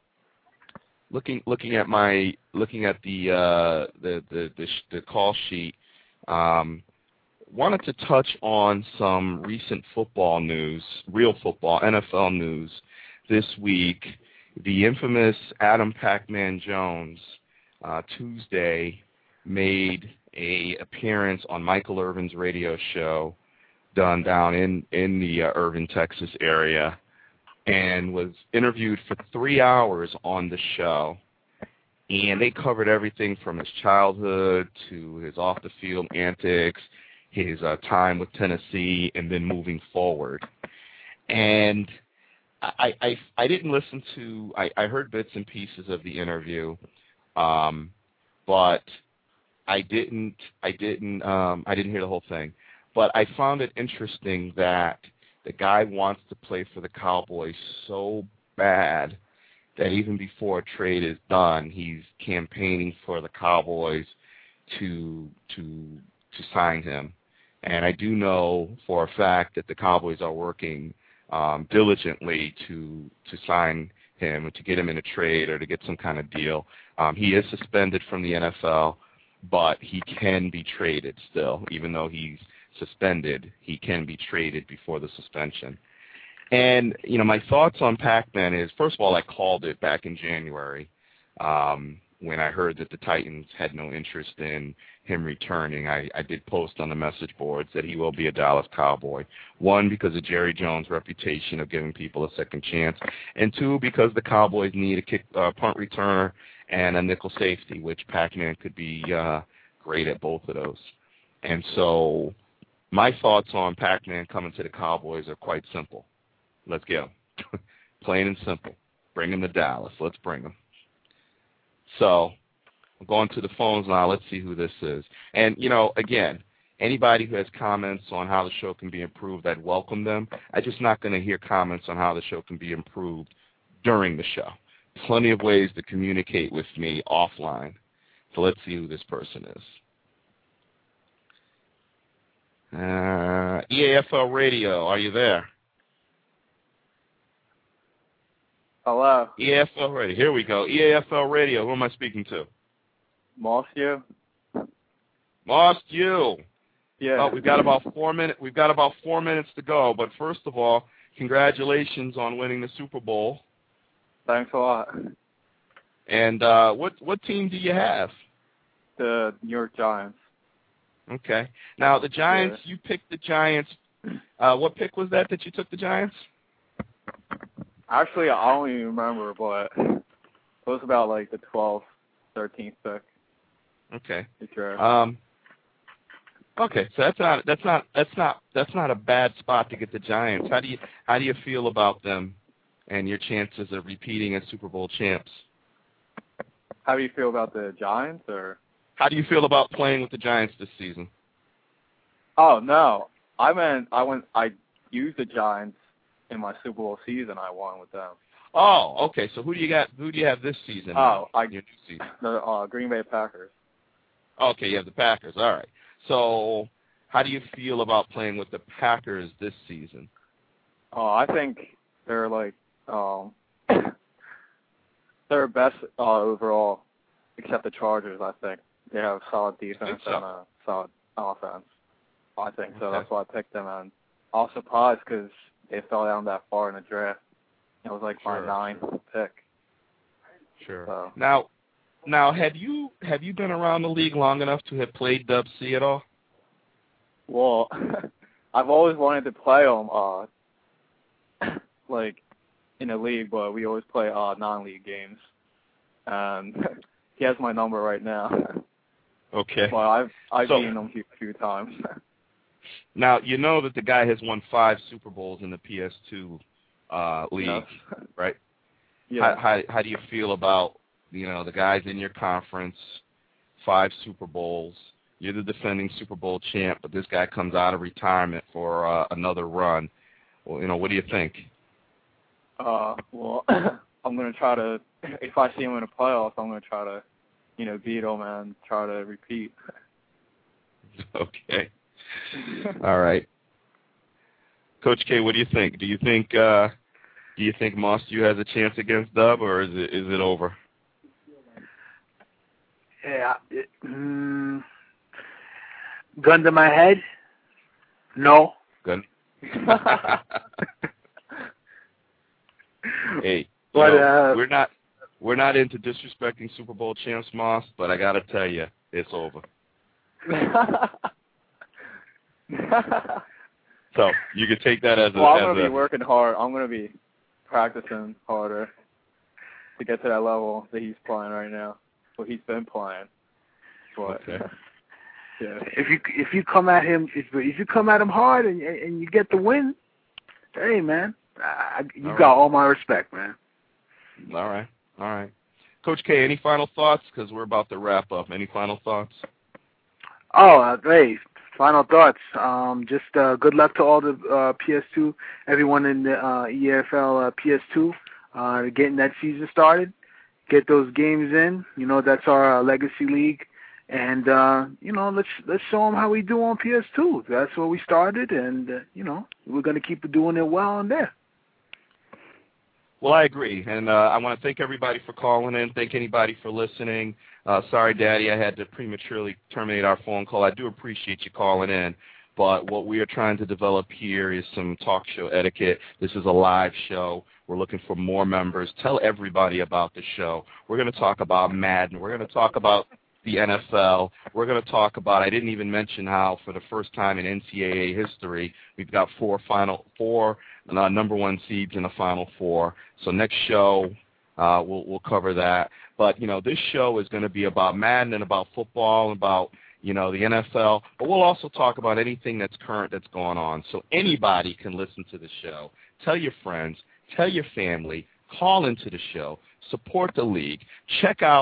looking looking at my looking at the uh, the the the, sh- the call sheet, um, wanted to touch on some recent football news, real football, N F L news this week. The infamous Adam Pac-Man Jones. Uh, Tuesday made a appearance on Michael Irvin's radio show done down in, in the uh, Irvin, Texas area, and was interviewed for three hours on the show. And they covered everything from his childhood to his off-the-field antics, his uh, time with Tennessee, and then moving forward. And I, I, I didn't listen to, I, I heard bits and pieces of the interview. Um, but I didn't, I didn't, um, I didn't hear the whole thing. But I found it interesting that the guy wants to play for the Cowboys so bad that even before a trade is done, he's campaigning for the Cowboys to to to sign him. And I do know for a fact that the Cowboys are working um, diligently to to sign him, to get him in a trade or to get some kind of deal. Um, he is suspended from the N F L, but he can be traded still. Even though he's suspended, he can be traded before the suspension. And, you know, my thoughts on Pac-Man is, first of all, I called it back in January um, when I heard that the Titans had no interest in him returning. I, I did post on the message boards that he will be a Dallas Cowboy. One, because of Jerry Jones' reputation of giving people a second chance, and two, because the Cowboys need a kick, uh, punt returner and a nickel safety, which Pac-Man could be uh, great at both of those. And so my thoughts on Pac-Man coming to the Cowboys are quite simple. Let's get him. Plain and simple. Bring him to Dallas. Let's bring him. So I'm going to the phones now. Let's see who this is. And, you know, again, anybody who has comments on how the show can be improved, I'd welcome them. I'm just not going to hear comments on how the show can be improved during the show. Plenty of ways to communicate with me offline. So let's see who this person is. Uh, E A F L Radio, are you there? Hello. E A F L Radio, here we go. E A F L Radio, who am I speaking to? Moss, you? Moss, you. Yeah. Oh, we've got about four minutes. We've got about four minutes to go. But first of all, congratulations on winning the Super Bowl. Thanks a lot. And uh, what what team do you have? The New York Giants. Okay. Now the Giants. Yeah. You picked the Giants. Uh, what pick was that that you took the Giants? Actually, I don't even remember, but it was about like the twelfth, thirteenth pick. Okay. Sure. Um. Okay, so that's not that's not that's not that's not a bad spot to get the Giants. How do you how do you feel about them and your chances of repeating as Super Bowl champs? How do you feel about the Giants, or how do you feel about playing with the Giants this season? Oh no, I meant I went I used the Giants in my Super Bowl season. I won with them. Oh, okay. So who do you got? Who do you have this season? Oh, I your new season? the uh, Green Bay Packers. Okay, you have the Packers. All right. So, how do you feel about playing with the Packers this season? Oh, I think they're like um, they're best uh, overall, except the Chargers. I think they have solid defense so. and a solid offense. I think so. Okay. That's why I picked them. And I was surprised because they fell down that far in the draft. It was like Sure, my ninth sure. pick. Sure. So. Now, now, have you have you been around the league long enough to have played Dub C at all? Well, I've always wanted to play them, uh, like in the league, but we always play uh, non-league games. And he has my number right now. Okay. Well, I've I've So- beaten him a few, few times. Now, you know that the guy has won five Super Bowls in the P S two uh, league, Yes. right? Yeah. How, how how do you feel about, you know, the guys in your conference, five Super Bowls? You're the defending Super Bowl champ, but this guy comes out of retirement for uh, another run. Well, you know, what do you think? Uh, well, I'm gonna try to. If I see him in the playoffs, I'm gonna try to, you know, beat him and try to repeat. Okay. All right. Coach K, what do you think? Do you think uh, do you think Mostu has a chance against Dub, or is it is it over? Yeah. It, mm, gun to my head? No. Gun. Hey, But, you know, uh, we're not we're not into disrespecting Super Bowl champs, Moss, but I got to tell you, it's over. So you can take that as a. Well, I'm as gonna a, be working hard. I'm gonna be practicing harder to get to that level that he's playing right now. Well, he's been playing. But Okay. yeah. If you if you come at him if if you come at him hard and and you get the win, hey man, I, you All got right. all my respect, man. All right, all right. Coach K, any final thoughts? Because we're about to wrap up. Any final thoughts? Oh, uh, hey, final thoughts. Um, just uh, good luck to all the uh, P S two, everyone in the uh, E A F L uh, P S two, uh, getting that season started. Get those games in. You know, that's our uh, legacy league. And, uh, you know, let's let's show them how we do on P S two. That's where we started, and, uh, you know, we're going to keep doing it well on there. Well, I agree, and uh, I want to thank everybody for calling in. Thank anybody for listening. Uh, sorry, Daddy, I had to prematurely terminate our phone call. I do appreciate you calling in, but what we are trying to develop here is some talk show etiquette. This is a live show. We're looking for more members. Tell everybody about the show. We're going to talk about Madden. We're going to talk about the N F L. We're going to talk about, I didn't even mention how for the first time in N C double A history, we've got four final, four uh, number one seeds in the Final Four. So next show, uh, we'll, we'll cover that. But, you know, this show is going to be about Madden and about football and about, you know, the N F L. But we'll also talk about anything that's current that's going on. So anybody can listen to the show. Tell your friends. Tell your family. Call into the show. Support the league. Check out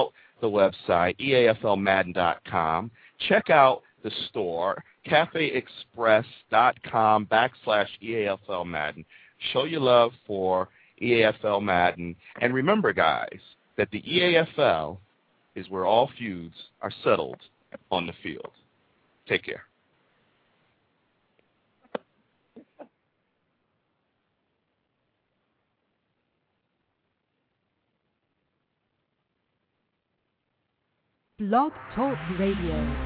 the website, E A F L Madden dot com. Check out the store, cafeexpress.com backslash EAFL Madden. Show your love for E A F L Madden. And remember, guys, that the E A F L is where all feuds are settled on the field. Take care. Blog Talk Radio.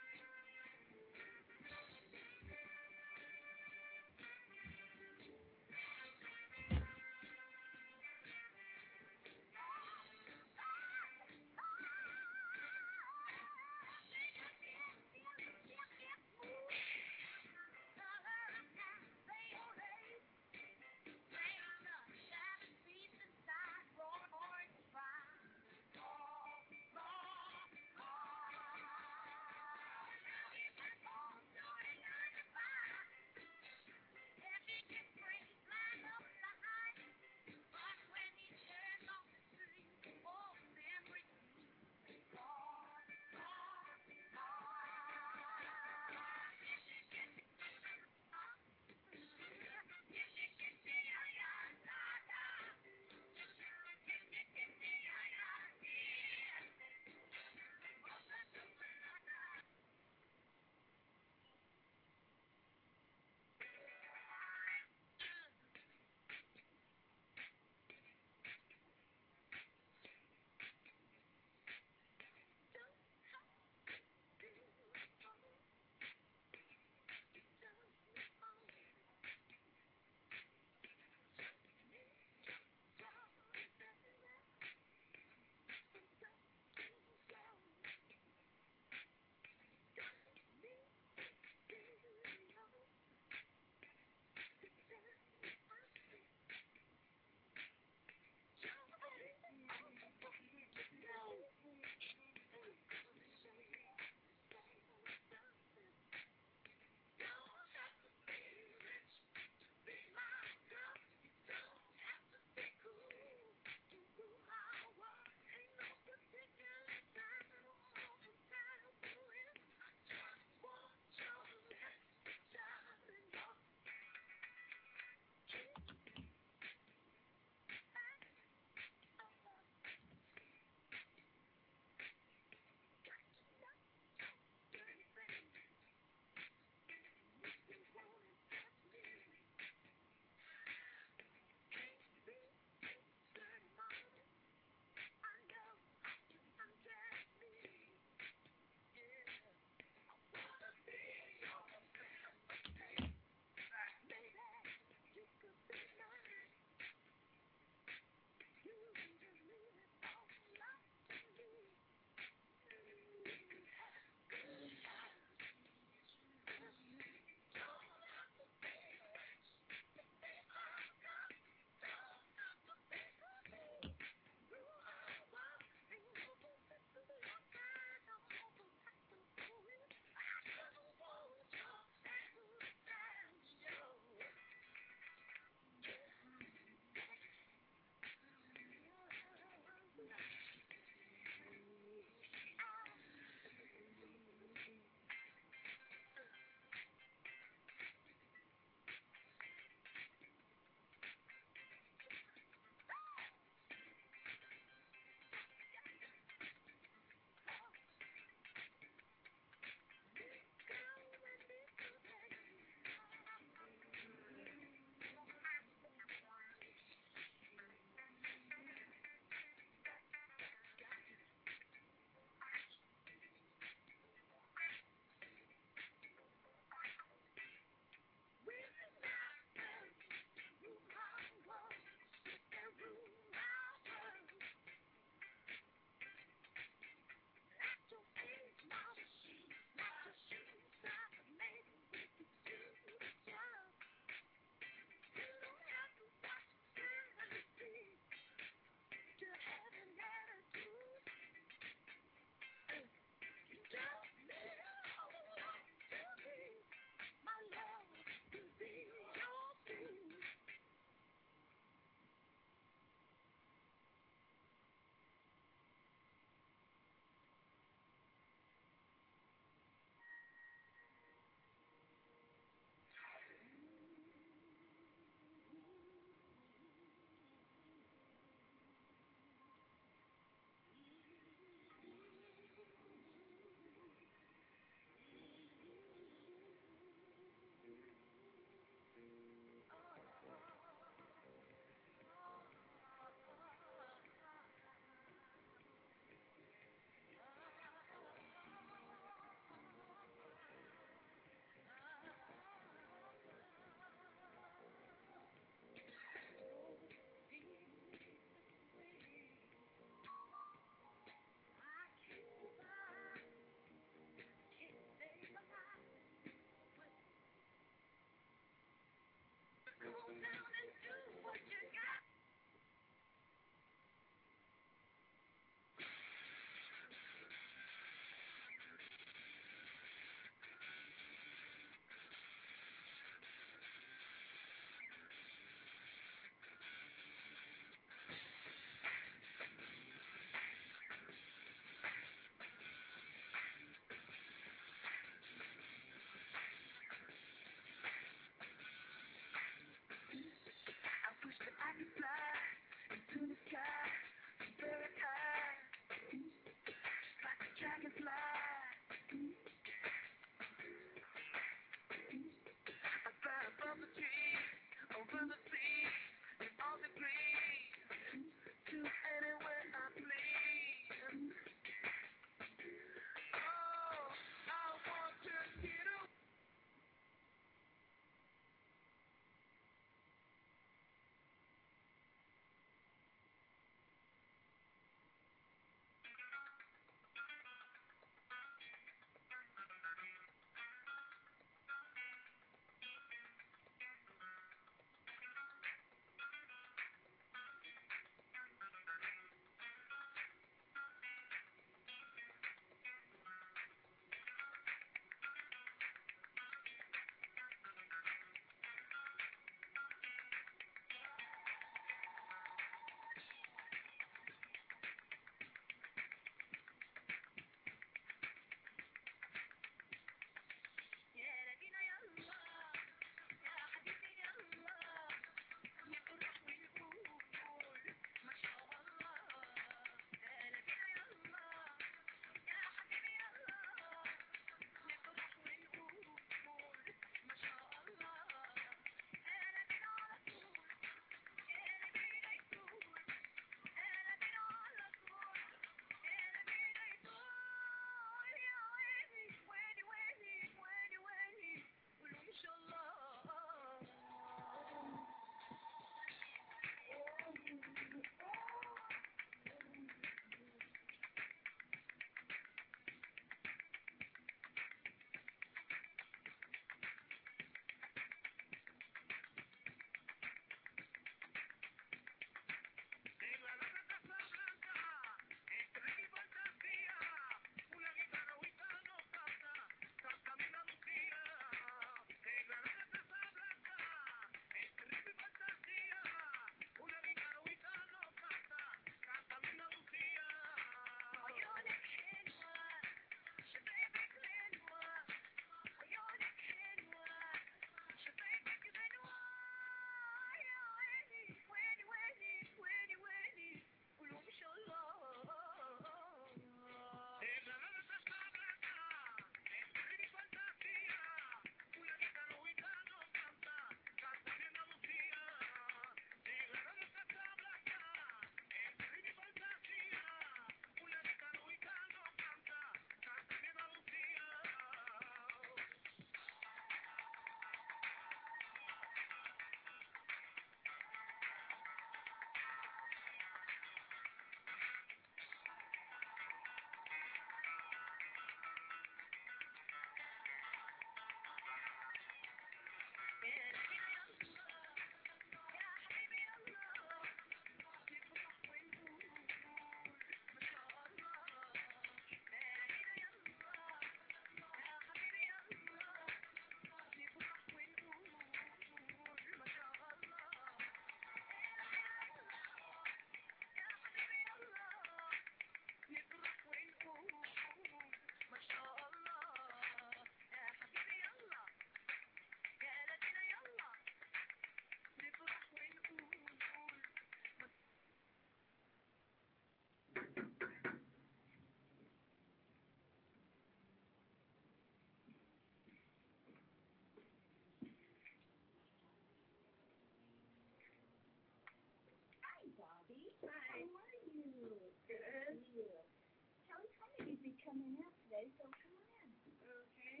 Good. Yeah. Kelly told me you'd be coming out today, so come on in. Okay.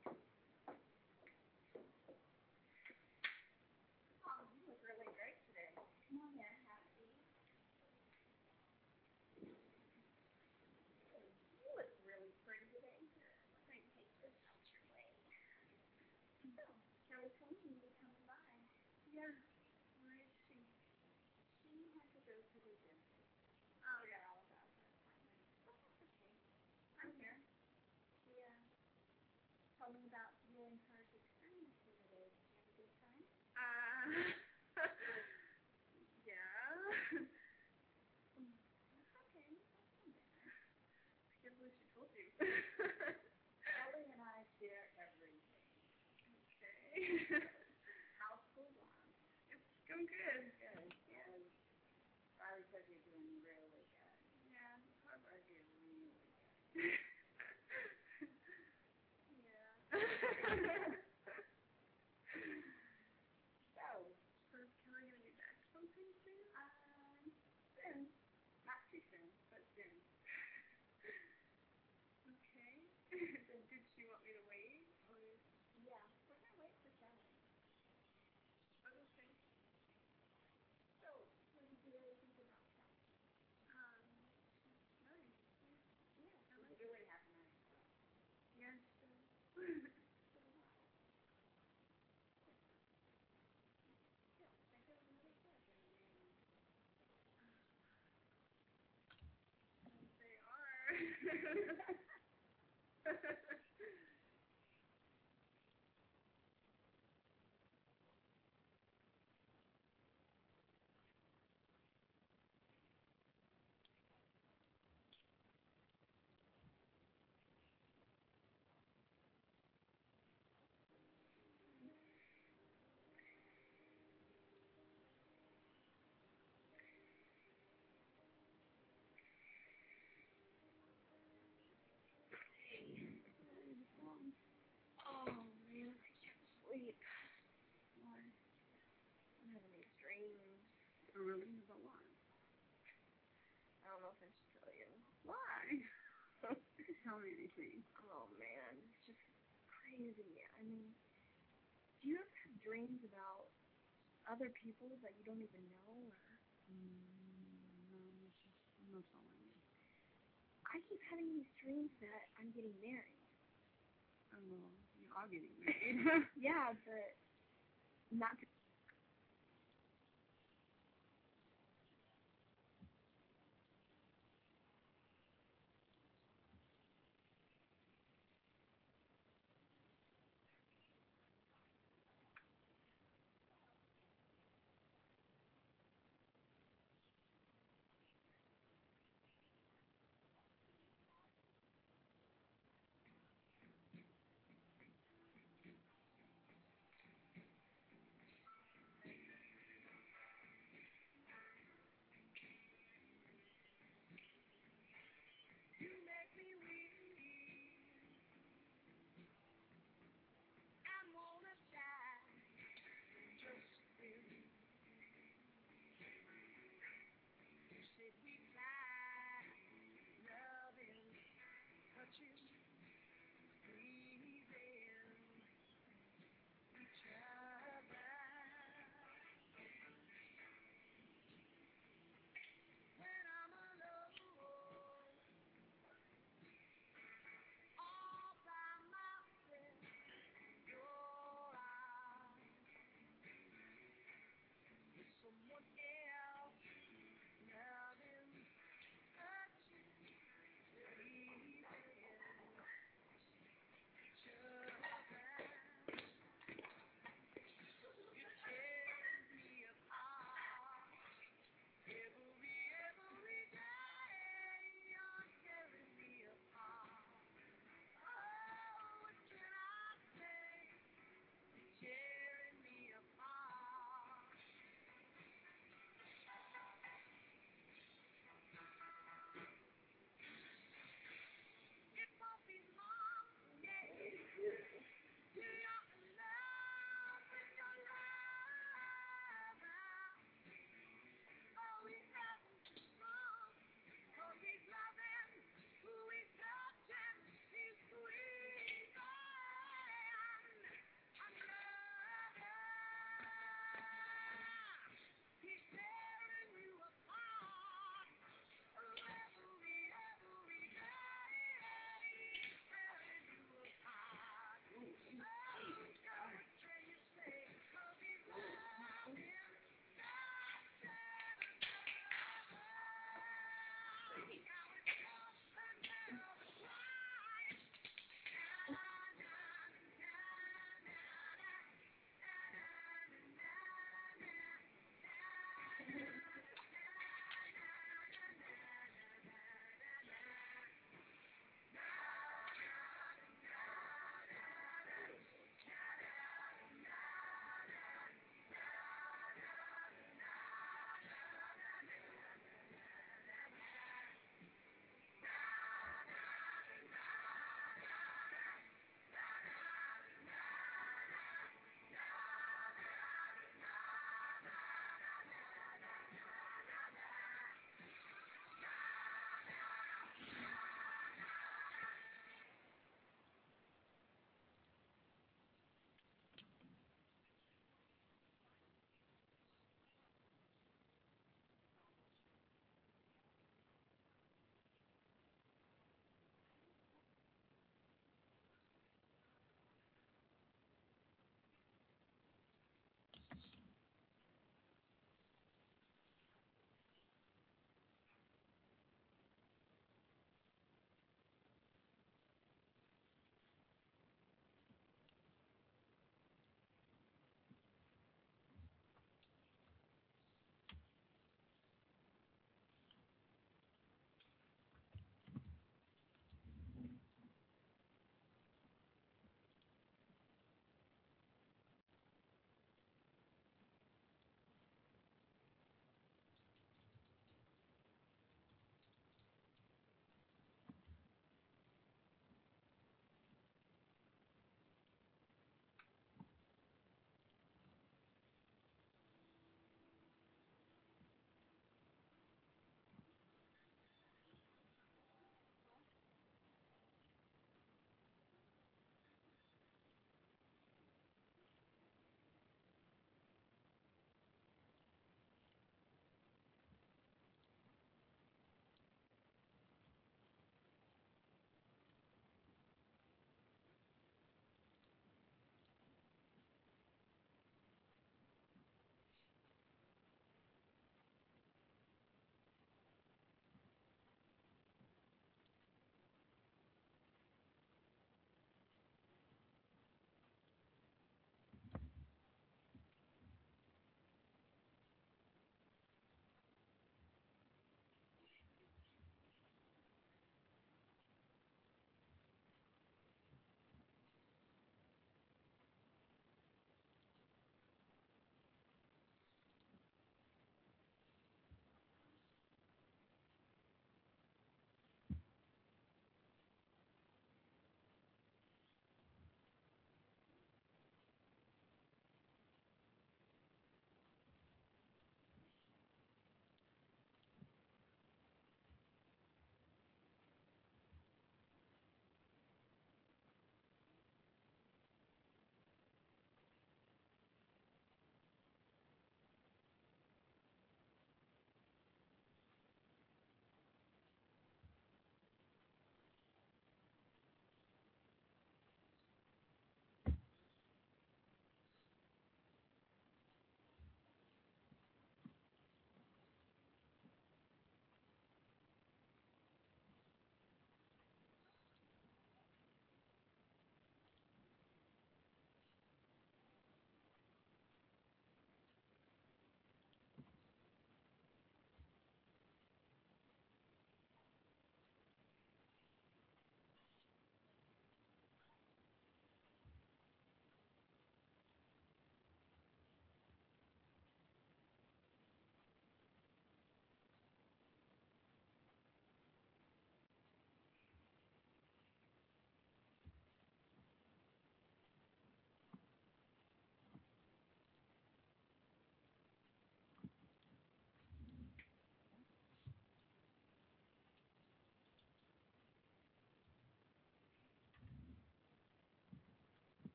Oh, you look really great today. Come on in, have a seat. You look really pretty today. Let me take this out your way. So, Kelly told me you'd be coming by. Yeah. Where is she? She had to go to the gym. Oh, yeah, all about her appointment. Oh, that's okay. I'm here. She uh, told me about you and her's experience the other day. Did you have a good time? Uh, yeah. That's okay. That's better. I can't believe she told you. Ellie and I share everything. Okay. How's school going? It's going good. Good. And Riley says you're doing really good. Yeah, I love you really good. Yeah. So, so is Kelly going to be back sometime soon? Um, soon. Not too soon, but soon. Okay. Did she want me to wait? Or? Yeah, we're going to wait for Kelly. Okay. So, what did you really think about Kelly? Um, she's nice. Yeah, I like she really have nice stuff. Yes. So, so wow. Yeah, I feel really good. And they are. Oh, man, I can't sleep. Why? I'm having these dreams. Oh, really? About what? I don't know if I should tell you. Why? Tell me anything. Oh, man, it's just crazy. I mean, do you ever have dreams about other people that you don't even know? Or? Mm, no, it's just, no telling me. I keep having these dreams that I'm getting married. Oh, well, you are getting married. Yeah, but not to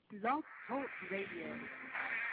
Blog Talk Radio.